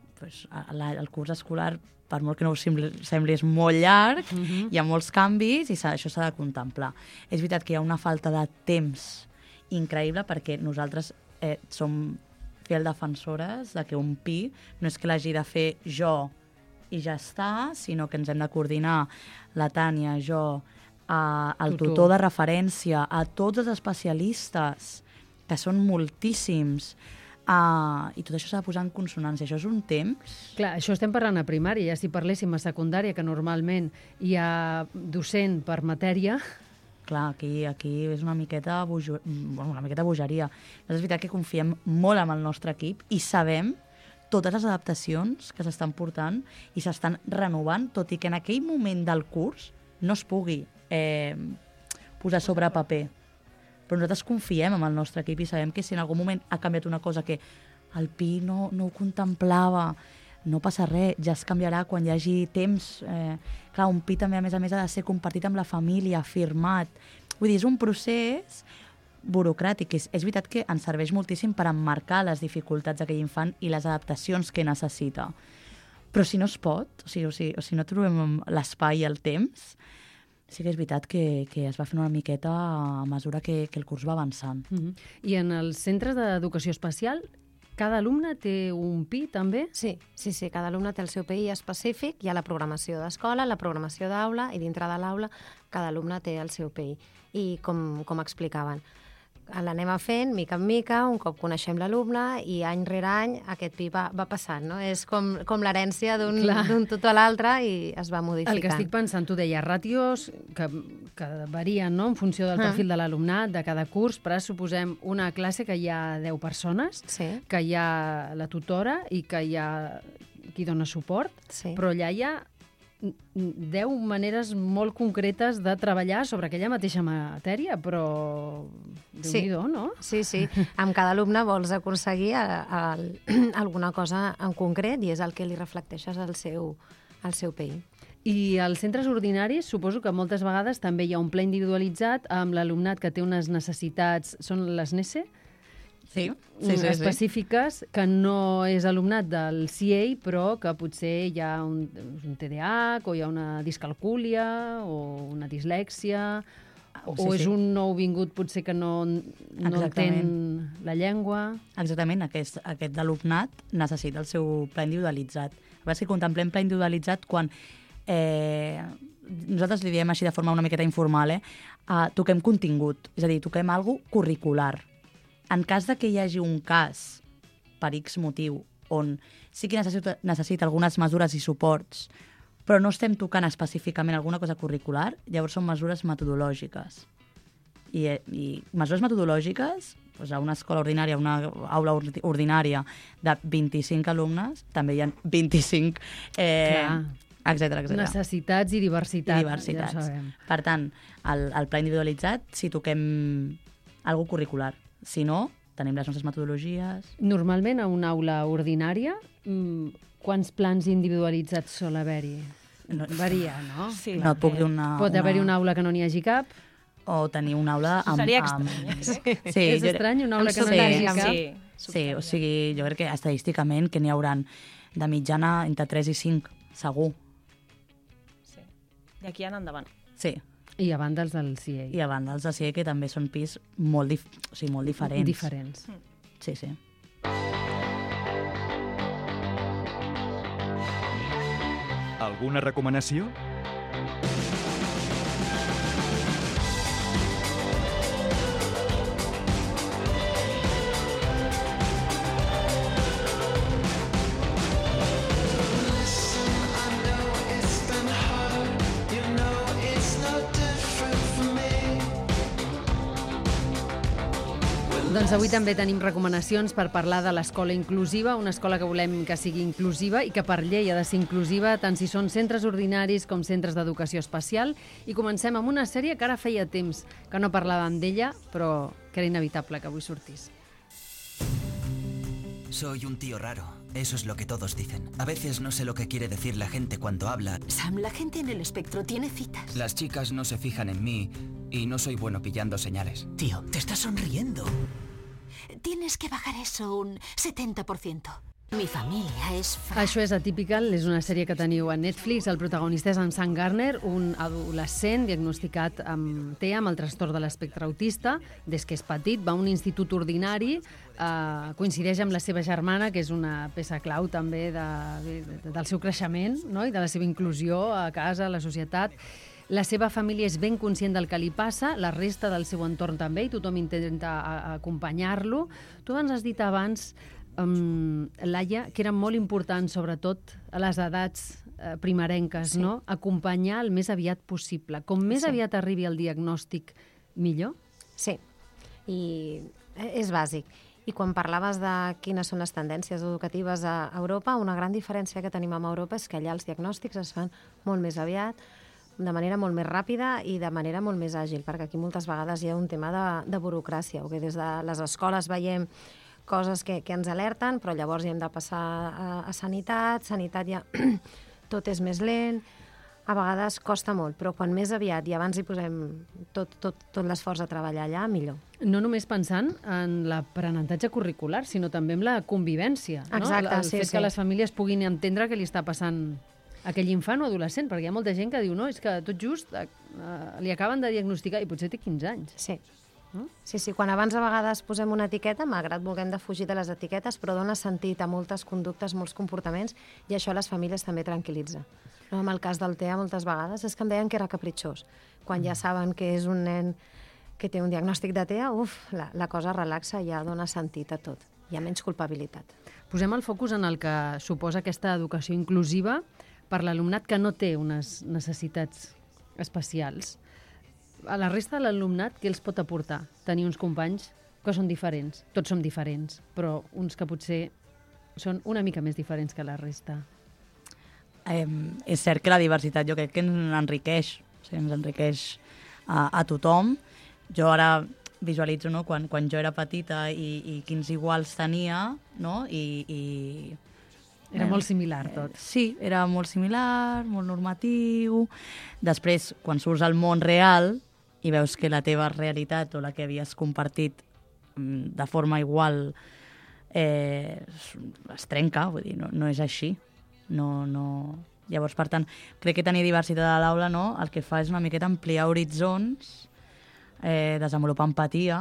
el curs escolar, per molt que no us sembli, és molt llarg, hi ha molts canvis i això s'ha de contemplar. És veritat que hi ha una falta de temps increïble perquè nosaltres som fiel defensores de que un PI no és que l'hagi de fer jo i ja està, sinó que ens hem de coordinar la Tània, jo, el tutor de referència, a tots els especialistes, que són moltíssims, i tot això s'ha de posar en consonància. Això és un temps... Clar, això estem parlant a primària, ja si parléssim a secundària, que normalment hi ha docent per matèria... Clar, aquí és una miqueta bogeria. És veritat que confiem molt en el nostre equip i sabem totes les adaptacions que s'estan portant i s'estan renovant, tot i que en aquell moment del curs no es pugui posar sobre paper. Però nosaltres confiem en el nostre equip i sabem que si en algun moment ha canviat una cosa que el PI no ho contemplava, no passa res, ja es canviarà quan hi hagi temps. Clar, un PI també, a més, ha de ser compartit amb la família, firmat. Vull dir, és un procés burocràtic. És veritat que ens serveix moltíssim per emmarcar les dificultats d'aquell infant i les adaptacions que necessita. Però si no es pot, o si no trobem l'espai i el temps, sí que és veritat que es va fent una miqueta a mesura que el curs va avançant. I en els centres d'educació especial, cada alumne té un PI, també? Sí, cada alumne té el seu PI específic, hi ha la programació d'escola, la programació d'aula, i dintre de l'aula cada alumne té el seu PI. I com explicaven, l'anem fent mica en mica, un cop coneixem l'alumne, i any rere any aquest PI va passant, no? És com l'herència d'un tutor a l'altre i es va modificant. El que estic pensant, tu deies, ràtios que varien, no?, en funció del perfil de l'alumnat, de cada curs, però suposem una classe que hi ha 10 persones, que hi ha la tutora i que hi ha qui dona suport, però allà hi ha 10 maneres molt concretes de treballar sobre aquella mateixa matèria, però Déu-n'hi-do, no? Sí. Amb cada alumne vols aconseguir alguna cosa en concret i és el que li reflecteixes al seu PI. I als centres ordinaris suposo que moltes vegades també hi ha un pla individualitzat amb l'alumnat que té unes necessitats, són les NESE? Sí. Específiques, que no és alumnat del CA, però que potser hi ha un TDAH, o hi ha una discalcúlia, o una dislèxia, o és un nouvingut potser que no entén la llengua. Exactament, aquest alumnat necessita el seu pla individualitzat. A vegades que contemplem pla individualitzat quan nosaltres li diem així de forma una miqueta informal, toquem contingut, és a dir, toquem alguna cosa curricular. En cas de que hi hagi un cas, per X motiu, on sí que necessita algunes mesures i suports, però no estem tocant específicament alguna cosa curricular, llavors són mesures metodològiques. I mesures metodològiques, doncs a una escola ordinària, una aula ordinària de 25 alumnes, també hi ha 25... etcètera. Necessitats i diversitat. Ja sabem. Per tant, el pla individualitzat, si toquem alguna curricular. Si no, tenim les nostres metodologies... Normalment, a una aula ordinària, quants plans individualitzats sol haver-hi? Varia, no? Sí. No et puc dir una... Pot haver-hi una aula que no n'hi hagi cap? O tenir una aula amb... Seria estrany. Sí, és estrany, una aula que no n'hi hagi cap? Sí, o sigui, jo crec que estadísticament que n'hi hauran de mitjana entre 3 i 5, segur. Sí. D'aquí en endavant. Sí. I a banda els del CIE. I a banda els del CIE, que també són PIs molt diferents. Diferents. Sí. Alguna recomanació? Doncs avui també tenim recomanacions per parlar de l'escola inclusiva, una escola que volem que sigui inclusiva i que per llei ha de ser inclusiva tant si són centres ordinaris com centres d'educació especial. I comencem amb una sèrie que ara feia temps que no parlàvem d'ella, però que era inevitable que avui sortís. Soy un tío raro. Eso es lo que todos dicen. A veces no sé lo que quiere decir la gente cuando habla. Sam, la gente en el espectro tiene citas. Las chicas no se fijan en mí y no soy bueno pillando señales. Tío, te estás sonriendo. Tienes que bajar eso un 70%. Mi familia és... Això és Atypical, és una sèrie que teniu a Netflix. El protagonista és en Sam Garner, un adolescent diagnosticat amb TEA, amb el trastorn de l'espectre autista. Des que és petit, va a un institut ordinari, coincideix amb la seva germana, que és una peça clau també del seu creixement, no? I de la seva inclusió a casa, a la societat. La seva família és ben conscient del que li passa, la resta del seu entorn també, i tothom intenta acompanyar-lo. Tu ens has dit abans, Laia, que era molt important, sobretot a les edats primerenques, sí, no? Acompanyar el més aviat possible. Com més aviat arribi el diagnòstic, millor? Sí, i és bàsic. I quan parlaves de quines són les tendències educatives a Europa, una gran diferència que tenim a Europa és que allà els diagnòstics es fan molt més aviat, de manera molt més ràpida i de manera molt més àgil, perquè aquí moltes vegades hi ha un tema de burocràcia, o que des de les escoles veiem coses que ens alerten, però llavors hi hem de passar a sanitat ja tot és més lent, a vegades costa molt, però quan més aviat i abans hi posem tot l'esforç a treballar allà, millor. No només pensant en l'aprenentatge curricular, sinó també en la convivència. Exacte, no? El fet que les famílies puguin entendre què li està passant a aquell infant o adolescent, perquè hi ha molta gent que diu no, és que tot just li acaben de diagnosticar i potser té 15 anys. Sí. Sí, quan abans a vegades posem una etiqueta, malgrat vulguem defugir de les etiquetes, però dona sentit a moltes conductes, molts comportaments, i això les famílies també tranquil·litza. No, en el cas del TEA, moltes vegades, és que em deien que era capritxós. Quan ja saben que és un nen que té un diagnòstic de TEA, la cosa relaxa i ja dona sentit a tot. Hi ha menys culpabilitat. Posem el focus en el que suposa aquesta educació inclusiva per l'alumnat que no té unes necessitats especials. A la resta de l'alumnat, què els pot aportar? Tenir uns companys que són diferents. Tots som diferents, però uns que potser són una mica més diferents que la resta. És cert que la diversitat jo crec que ens enriqueix, o sigui, ens enriqueix a tothom. Jo ara visualitzo, no, quan jo era petita i quins iguals tenia, no? Era molt similar tot. Sí, era molt similar, molt normatiu. Després, quan surts al món real i veus que la teva realitat o la que havies compartit de forma igual es trenca, vull dir, no és així. No. Llavors, per tant, crec que tenir diversitat a l'aula, no, el que fa és una miqueta ampliar horitzons, desenvolupar empatia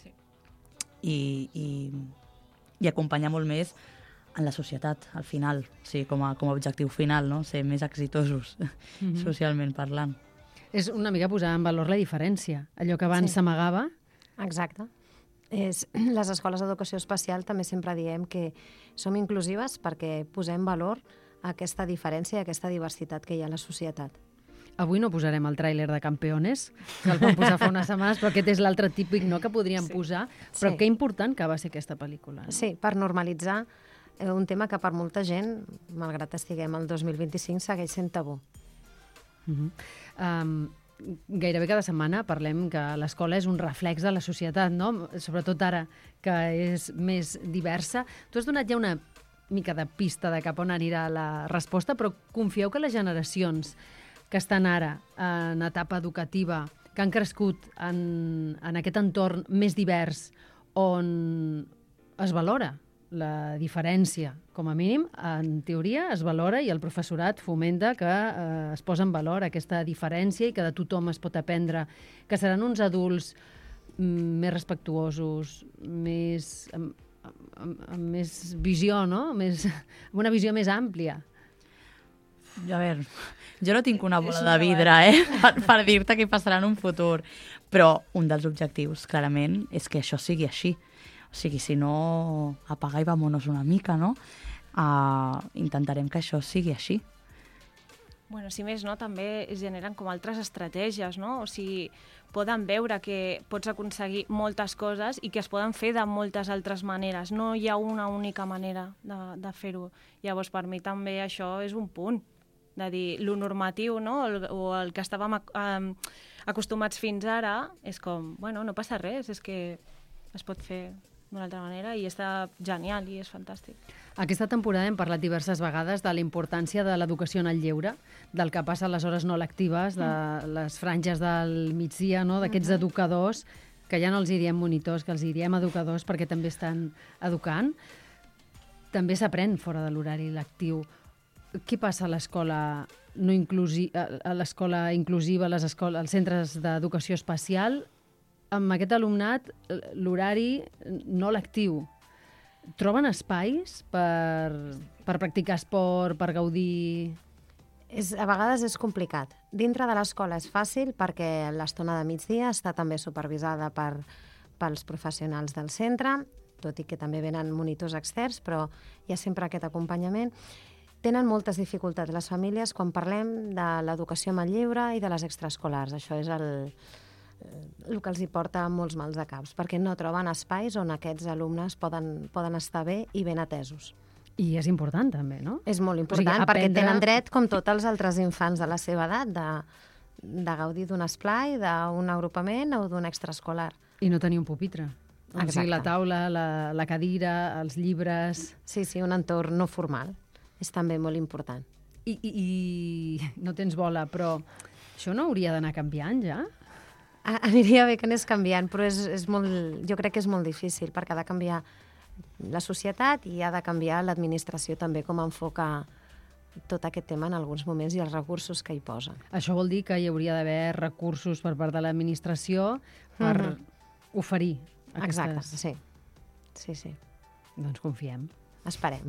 i acompanyar molt més en la societat, al final, o sigui, com a objectiu final, no? Ser més exitosos socialment parlant. És una mica posar en valor la diferència. Allò que abans s'amagava. Exacte. Les escoles d'educació especial també sempre diem que som inclusives perquè posem valor a aquesta diferència i a aquesta diversitat que hi ha a la societat. Avui no posarem el tràiler de Campeones, que el vam posar fa unes setmanes, però aquest és l'altre típic, no?, que podríem posar. Però que important que va ser aquesta pel·lícula. No? Sí, per normalitzar un tema que per molta gent, malgrat estiguem al 2025, segueix sent tabú. Gairebé cada setmana parlem que l'escola és un reflex de la societat, no? Sobretot ara, que és més diversa. Tu has donat ja una mica de pista de cap on anirà la resposta, però confieu que les generacions que estan ara en etapa educativa, que han crescut en aquest entorn més divers, on es valora la diferència, com a mínim, en teoria es valora i el professorat fomenta que es posa en valor aquesta diferència i que de tothom es pot aprendre, que seran uns adults més respectuosos, amb més visió, no? Amb una visió més àmplia. A veure, jo no tinc una bola de vidre, per dir-te què passarà en un futur, però un dels objectius, clarament, és que això sigui així. O sigui, si no, apaga i vámonos una mica, no? Intentarem que això sigui així. Bueno, si més no, també es generen com altres estratègies, no? O sigui, poden veure que pots aconseguir moltes coses i que es poden fer de moltes altres maneres. No hi ha una única manera de fer-ho. Llavors, per mi també això és un punt, de dir, lo normatiu, no? O el que estàvem acostumats fins ara, és com, bueno, no passa res, és que es pot fer d'una altra manera i està genial i és fantàstic. Aquesta temporada hem parlat diverses vegades de la importància de l'educació en el lleure, del que passa a les hores no lectives, de les franges del migdia, no? D'aquests educadors, que ja no els hi diem monitors, que els hi diem educadors perquè també estan educant. També s'aprèn fora de l'horari lectiu. Què passa a l'escola no a l'escola inclusiva, als centres d'educació especial, amb aquest alumnat, l'horari no lectiu? Troben espais per practicar esport, per gaudir? A vegades és complicat. Dintre de l'escola és fàcil perquè l'estona de migdia està també supervisada pels professionals del centre, tot i que també venen monitors externs, però hi ha sempre aquest acompanyament. Tenen moltes dificultats les famílies quan parlem de l'educació amb el lleure i de les extraescolars. Això és el que els hi porta molts mals de caps, perquè no troben espais on aquests alumnes poden estar bé i ben atesos. I és important, també, no? És molt important, perquè tenen dret, com tots els altres infants de la seva edat, de gaudir d'un esplai, d'un agrupament o d'un extraescolar. I no tenir un pupitre. O sigui, la taula, la cadira, els llibres... Sí, un entorn no formal. És també molt important. I no tens bola, però això no hauria d'anar canviant, ja? Aniria bé que anés canviant, però jo crec que és molt difícil, perquè ha de canviar la societat i ha de canviar l'administració també com enfoca tot aquest tema en alguns moments i els recursos que hi posa. Això vol dir que hi hauria d'haver recursos per part de l'administració per oferir aquestes... Exacte, sí. Doncs confiem. Esperem.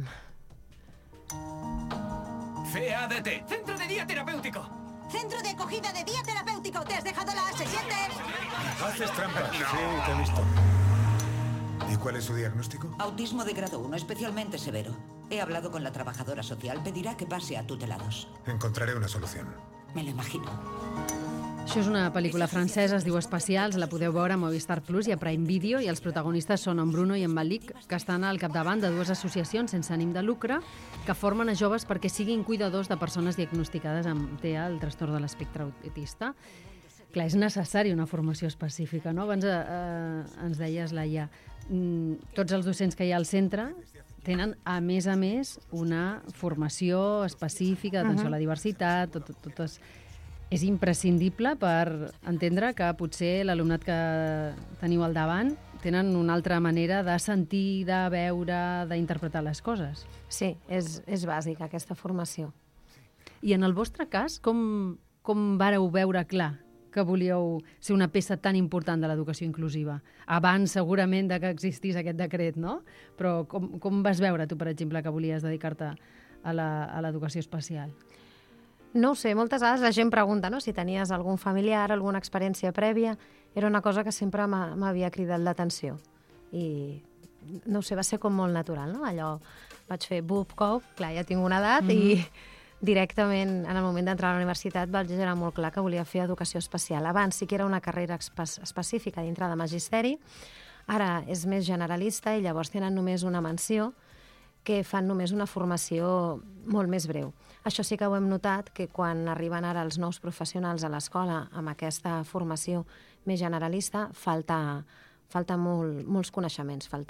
CADT, Centro de Día Terapéutico. Centro de acogida de día terapéutico. ¿Te has dejado la ¿Se Haces trampas. Sí, te he visto. ¿Y cuál es su diagnóstico? Autismo de grado 1, especialmente severo. He hablado con la trabajadora social. Pedirá que pase a tutelados. Encontraré una solución. Me lo imagino. Això és una pel·lícula francesa, es diu Espacials, la podeu veure a Movistar Plus i a Prime Video, i els protagonistes són en Bruno i en Malik, que estan al capdavant de dues associacions sense ànim de lucre que formen a joves perquè siguin cuidadors de persones diagnosticades amb TEA, el trastorn de l'espectre autista. Clar, és necessari una formació específica, no? Abans ens deies, Laia, tots els docents que hi ha al centre tenen, a més, una formació específica d'atenció a la diversitat, totes... És imprescindible per entendre que potser l'alumnat que teniu al davant tenen una altra manera de sentir, de veure, d'interpretar les coses. Sí, és bàsica aquesta formació. I en el vostre cas, com vàreu veure clar que volíeu ser una peça tan important de l'educació inclusiva? Abans, segurament, de que existís aquest decret, no? Però com vas veure tu, per exemple, que volies dedicar-te a l'educació especial? No ho sé, moltes vegades la gent pregunta, no?, si tenies algun familiar, alguna experiència prèvia. Era una cosa que sempre m'havia cridat l'atenció. I, no ho sé, va ser com molt natural, no? Allò, vaig fer cop, clar, ja tinc una edat, i directament, en el moment d'entrar a la universitat, vaig generar molt clar que volia fer educació especial. Abans sí que era una carrera específica dintre de magisteri, ara és més generalista i llavors tenen només una menció que fan només una formació molt més breu. Això sí que ho hem notat, que quan arriben ara els nous professionals a l'escola amb aquesta formació més generalista, falta molts coneixements, falta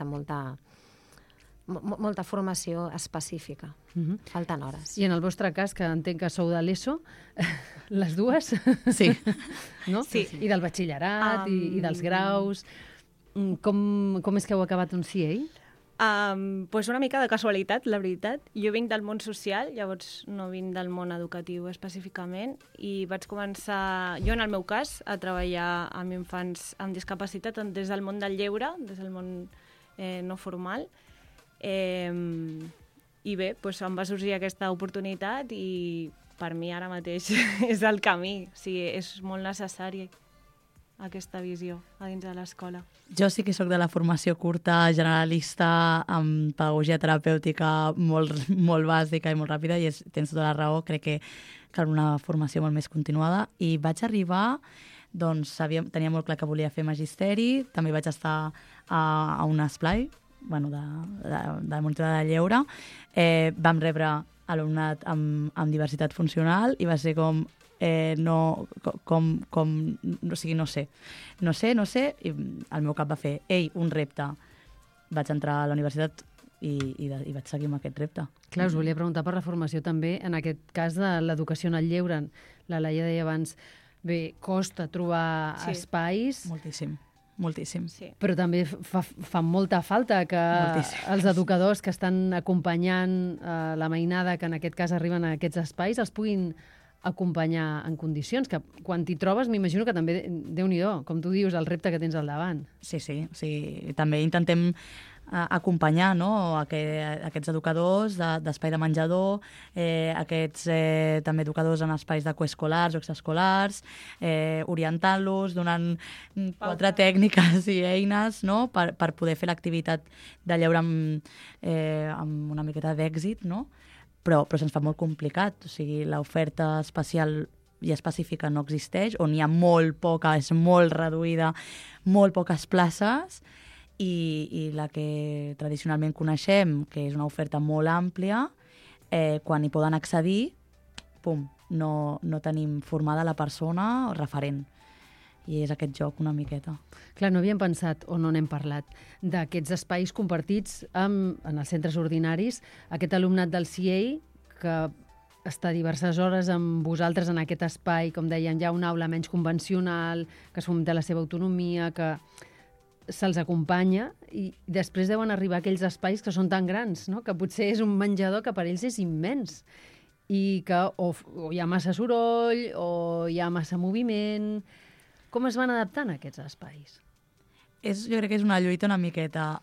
molta formació específica. Falten hores. I en el vostre cas, que entenc que sou de l'ESO, les dues? Sí. No? Sí. I del batxillerat, i dels graus. Com és que heu acabat un CA? Pues una mica de casualitat, la veritat. Jo vinc del món social, llavors no vinc del món educatiu específicament, i vaig començar, jo en el meu cas, a treballar amb infants amb discapacitat des del món del lleure, des del món no formal. I bé, doncs em va sorgir aquesta oportunitat i per mi ara mateix és el camí. O sigui, és molt necessari aquesta visió a dins de l'escola. Jo sí que sóc de la formació curta, generalista, amb pedagogia terapèutica molt bàsica i molt ràpida, i tens tota la raó. Crec que cal una formació molt més continuada, i vaig arribar, doncs tenia molt clar que volia fer magisteri, també vaig estar a un esplai, de monitora de lleure, vam rebre alumnat amb diversitat funcional i va ser com, no sé, i el meu cap va fer, un repte. Vaig entrar a la universitat i vaig seguir amb aquest repte. Clar, us volia preguntar per la formació també, en aquest cas de l'educació en el lleure. La Laia deia abans, bé, costa trobar espais. Moltíssim. Sí. Però també fa molta falta que els educadors que estan acompanyant la mainada, que en aquest cas arriben a aquests espais, els puguin acompanyar en condicions, que quan t'hi trobes m'imagino que també, Déu-n'hi-do, com tu dius, el repte que tens al davant. Sí. També intentem acompanyar, no, aquests educadors d'espai de menjador, aquests també educadors en espais de coescolars o extraescolars, orientant-los, donant 4 tècniques i eines, no, per poder fer l'activitat de lleure amb una miqueta d'èxit, no? Però se'ns fa molt complicat, o sigui, l'oferta especial i específica no existeix, o n'hi ha molt poca, és molt reduïda, molt poques places, i la que tradicionalment coneixem, que és una oferta molt àmplia, quan hi poden accedir, no tenim formada la persona referent. I és aquest joc una miqueta. Clar, no havíem pensat, o no n'hem parlat, d'aquests espais compartits en els centres ordinaris, aquest alumnat del CIEI que està diverses hores amb vosaltres en aquest espai, com deien, hi ha una aula menys convencional, que es fomenta la seva autonomia, que se'ls acompanya, i després deuen arribar aquells espais que són tan grans, no? Que potser és un menjador que per ells és immens, i que o hi ha massa soroll, o hi ha massa moviment. Com es van adaptant a aquests espais? Jo crec que és una lluita una miqueta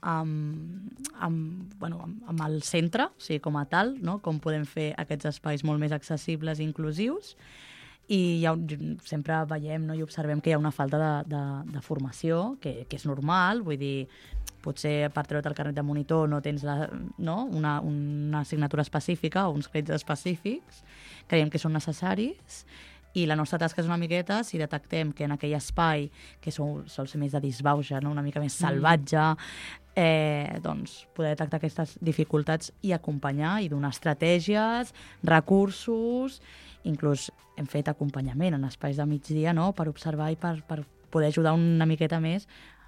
amb el centre, o sigui, com a tal, no? Com podem fer aquests espais molt més accessibles i inclusius, i sempre veiem, no, i observem que hi ha una falta de formació, que és normal, vull dir, potser per treure't el carnet de monitor no tens una assignatura específica o uns crèdits específics, creiem que són necessaris, i la nostra tasca és una miqueta, si detectem que en aquell espai, que sol ser més de disbauxa, no? Una mica més salvatge, doncs poder detectar aquestes dificultats i acompanyar i donar estratègies, recursos, inclús hem fet acompanyament en espais de migdia, no? Per observar i per poder ajudar una miqueta més.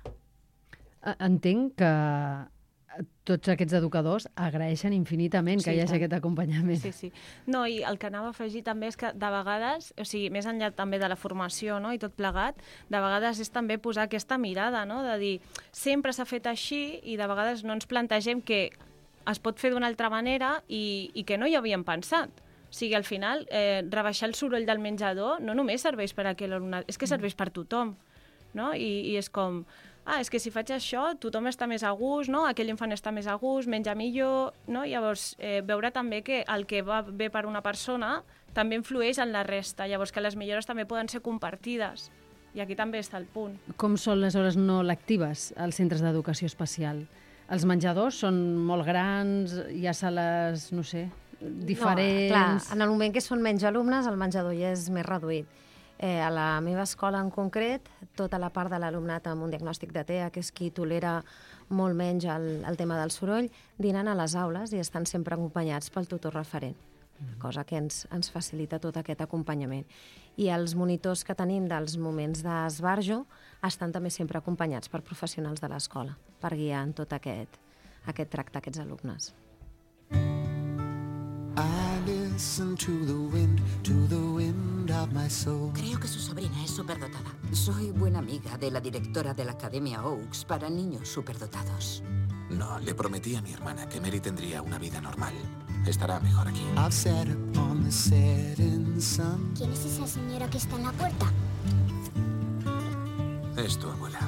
Entenc que tots aquests educadors agraeixen infinitament que hi hagi aquest acompanyament. Sí. No, i el que anava a afegir també és que de vegades, o sigui, més enllà també de la formació, no, i tot plegat, de vegades és també posar aquesta mirada, no, de dir, sempre s'ha fet així i de vegades no ens plantegem que es pot fer d'una altra manera i que no hi havíem pensat. O sigui, al final, rebaixar el soroll del menjador no només serveix per a aquell alumnat, és que serveix per tothom, no? I és com... és que si faig això, tothom està més a gust, no? Aquell infant està més a gust, menja millor, no? Llavors, veure també que el que va bé per una persona també influeix en la resta, llavors que les millores també poden ser compartides. I aquí també està el punt. Com són les hores no lectives als centres d'educació especial? Els menjadors són molt grans, hi ha sales, no sé, diferents... No, clar, en el moment que són menys alumnes, el menjador ja és més reduït. A la meva escola en concret, tota la part de l'alumnat amb un diagnòstic de TEA, que és qui tolera molt menys el tema del soroll, dinen a les aules i estan sempre acompanyats pel tutor referent, cosa que ens facilita tot aquest acompanyament. I els monitors que tenim dels moments d'esbarjo estan també sempre acompanyats per professionals de l'escola, per guiar en tot aquest tracte a aquests alumnes. Listen to the wind of my soul. Creo que su sobrina es superdotada. Soy buena amiga de la directora de la Academia Oaks para niños superdotados. No, le prometí a mi hermana que Mary tendría una vida normal. Estará mejor aquí. I've sat upon the setting sun. ¿Quién es esa señora que está en la puerta? Es tu abuela.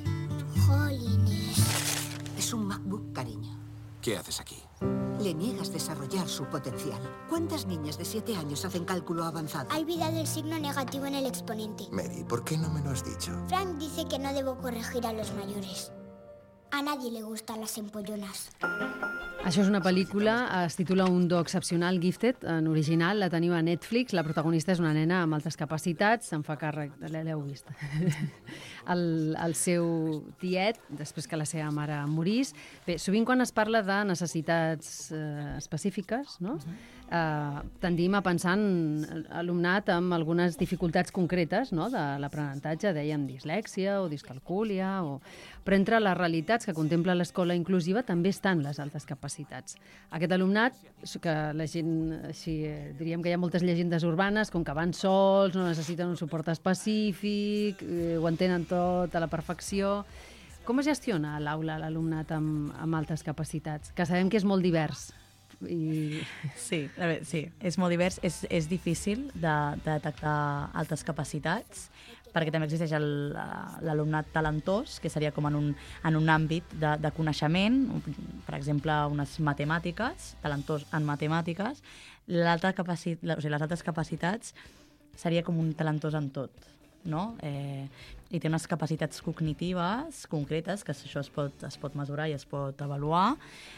Jolines. Es un MacBook, cariño. ¿Qué haces aquí? Le niegas desarrollar su potencial. ¿Cuántas niñas de 7 años hacen cálculo avanzado? Ha olvidado el signo negativo en el exponente. Mary, ¿por qué no me lo has dicho? Frank dice que no debo corregir a los mayores. A nadie le gustan las empollonas. Això és una pel·lícula, es titula Un do excepcional, Gifted, en original, la teniu a Netflix, la protagonista és una nena amb altes capacitats, se'n fa càrrec, l'heu vist, el seu tiet, després que la seva mare morís. Bé, sovint quan es parla de necessitats específiques, no? Tendim a pensar en alumnat amb algunes dificultats concretes, no? De l'aprenentatge, dèiem dislèxia o discalcúlia, però entre les realitats que contempla l'escola inclusiva també estan les altes capacitats. Aquest alumnat, que la gent, així, diríem que hi ha moltes llegendes urbanes, com que van sols, no necessiten un suport específic, ho entenen tot a la perfecció. Com es gestiona a l'aula l'alumnat amb altes capacitats? Que sabem que és molt divers. Sí, és molt divers. És difícil de detectar altes capacitats, perquè també existeix l'alumnat talentós, que seria com en un àmbit de coneixement, per exemple, unes matemàtiques, talentós en matemàtiques. Les altes capacitats seria com un talentós en tot, no? I té unes capacitats cognitives concretes, que això es pot mesurar i es pot avaluar,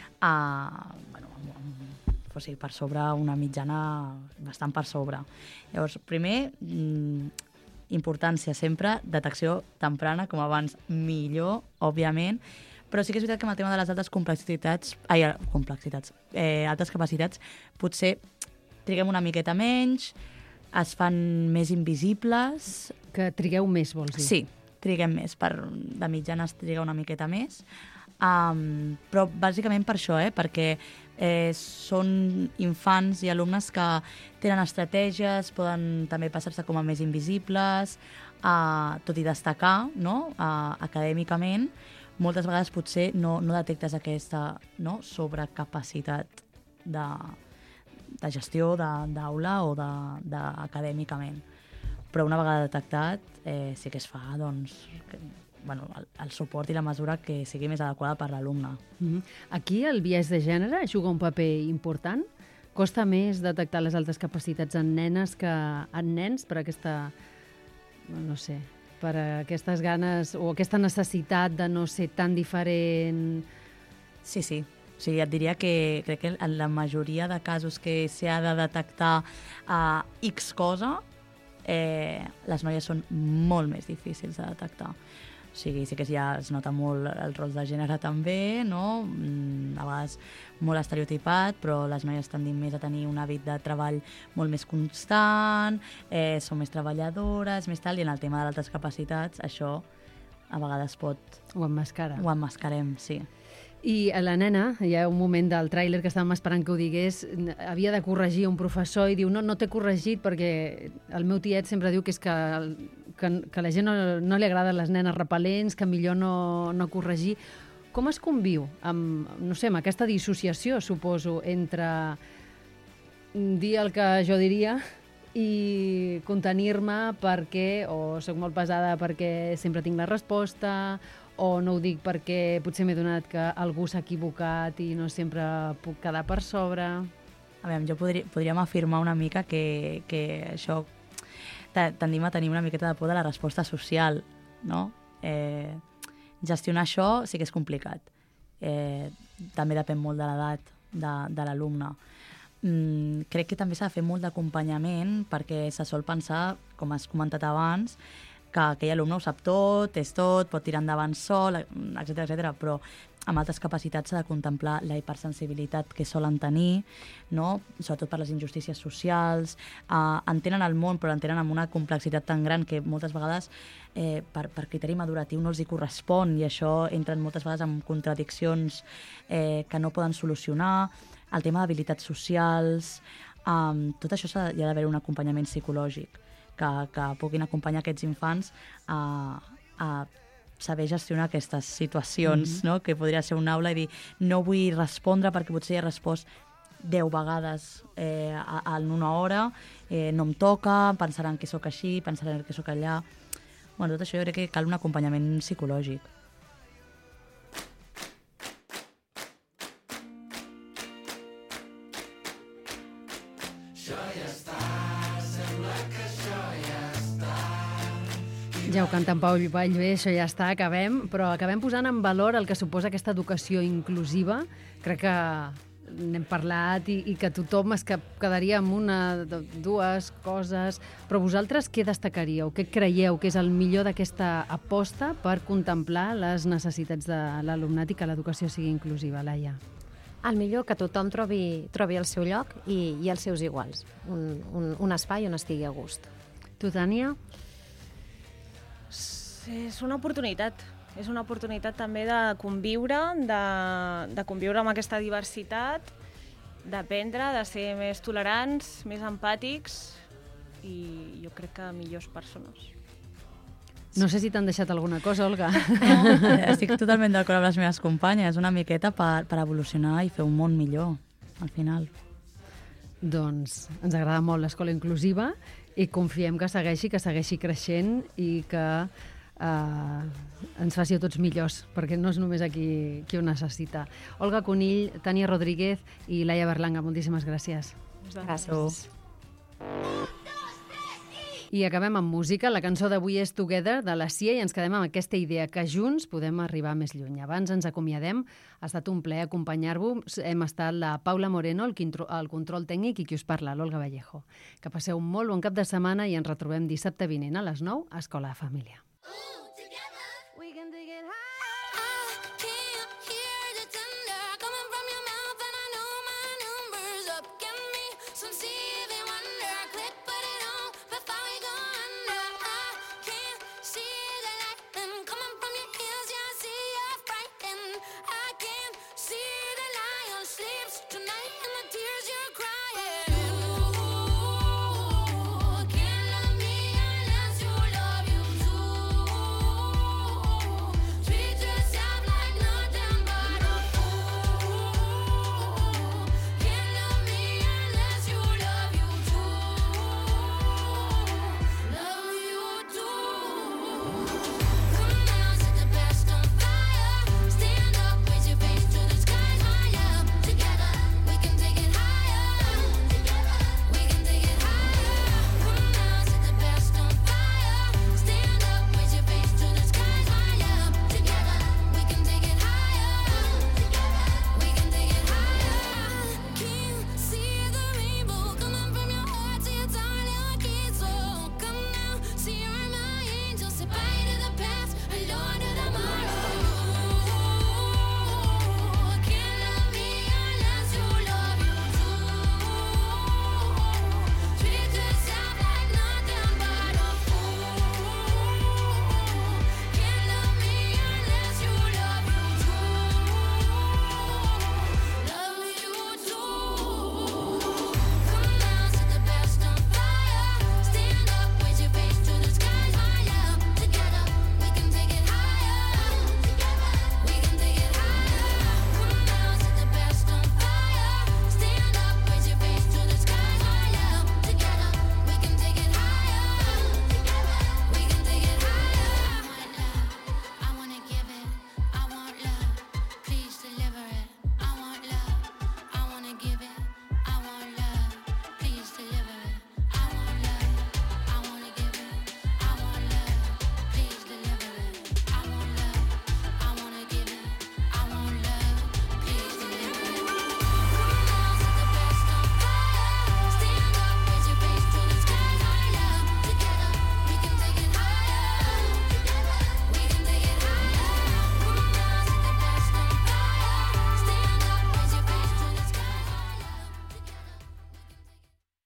per sobre una mitjana bastant per sobre. Llavors, primer, importància sempre, detecció temprana, com abans millor, òbviament, però sí que és veritat que amb el tema de les altes altes capacitats, potser triguem una miqueta menys, es fan més invisibles. Que trigueu més, vols dir? Sí, triguem més. De mitjana es triga una miqueta més. Però bàsicament per això, perquè són infants i alumnes que tenen estratègies, poden també passar-se com a més invisibles, tot i destacar, no? Acadèmicament, moltes vegades potser no detectes aquesta sobrecapacitat de gestió d'aula o acadèmicament. Però una vegada detectat sí que es fa el suport i la mesura que sigui més adequada per l'alumne. Aquí el biaix de gènere juga un paper important? Costa més detectar les altes capacitats en nenes que en nens per aquesta, per aquestes ganes o aquesta necessitat de no ser tan diferent? Sí. Sí, et diria que crec que en la majoria de casos que s'ha de detectar X cosa, les noies són molt més difícils de detectar. O sigui, sí que ja es nota molt el rol de gènere també, no? A vegades molt estereotipat, però les noies tendim més a tenir un hàbit de treball molt més constant, són més treballadores, més tal, i en el tema de altres capacitats això a vegades pot... Ho emmascara. Ho emmascarem, sí. I la nena, hi ha un moment del tràiler que estàvem esperant que ho digués, havia de corregir un professor i diu no t'he corregit perquè el meu tiet sempre diu que és que a la gent no li agraden les nenes repel·lents, que millor no corregir. Com es conviu amb aquesta dissociació, suposo, entre dir el que jo diria i contenir-me perquè o soc molt pesada perquè sempre tinc la resposta, o no ho dic perquè potser m'he donat que algú s'ha equivocat i no sempre puc quedar per sobre? A veure, podríem afirmar una mica que això tendim a tenir una miqueta de por de la resposta social, no? Gestionar això sí que és complicat. També depèn molt de l'edat de l'alumne. Crec que també s'ha de fer molt d'acompanyament perquè se sol pensar, com has comentat abans, que aquell alumne ho sap tot, és tot, pot tirar endavant sol, etc. Però amb altres capacitats s'ha de contemplar la hipersensibilitat que solen tenir, no? Sobretot per les injustícies socials. Entenen el món, però entenen amb una complexitat tan gran que moltes vegades per criteri maduratiu no els hi correspon, i això entren moltes vegades en contradiccions que no poden solucionar. El tema d'habilitats socials, tot això hi ha d'haver un acompanyament psicològic que puguin acompanyar aquests infants a saber gestionar aquestes situacions, no? Que podria ser una aula i dir no vull respondre perquè potser he respost 10 vegades en una hora, no em toca, pensaran que sóc així, pensaran que sóc allà. Tot això jo crec que cal un acompanyament psicològic. Això ja està, sembla que això ja està. I Ja ho canta en Pau Vallvé, això ja està, acabem, però acabem posant en valor el que suposa aquesta educació inclusiva. Crec que n'hem parlat i que tothom es quedaria amb una, dues coses, però vosaltres què destacaríeu? Què creieu que és el millor d'aquesta aposta per contemplar les necessitats de l'alumnat i que l'educació sigui inclusiva, Laia? El millor que tothom trobi el seu lloc i els seus iguals. Un espai on estigui a gust. Tu, Tània? És una oportunitat. És una oportunitat també de conviure, de conviure amb aquesta diversitat, d'aprendre, de ser més tolerants, més empàtics i jo crec que millors persones. No sé si t'han deixat alguna cosa, Olga. Estic totalment d'acord amb les meves companyes. Una miqueta per evolucionar i fer un món millor, al final. Doncs ens agrada molt l'escola inclusiva i confiem que segueixi creixent i que ens faci a tots millors, perquè no és només aquí qui ho necessita. Olga Conill, Tània Rodríguez i Laia Berlanga, moltíssimes gràcies. Gràcies. I acabem amb música. La cançó d'avui és Together, de la Cia, i ens quedem amb aquesta idea que junts podem arribar més lluny. Abans ens acomiadem. Ha estat un plaer acompanyar-vos. Hem estat la Paula Moreno, el control tècnic, i qui us parla, l'Olga Vallejo. Que passeu un molt bon cap de setmana i ens retrobem dissabte vinent a les 9 a Escola de Família.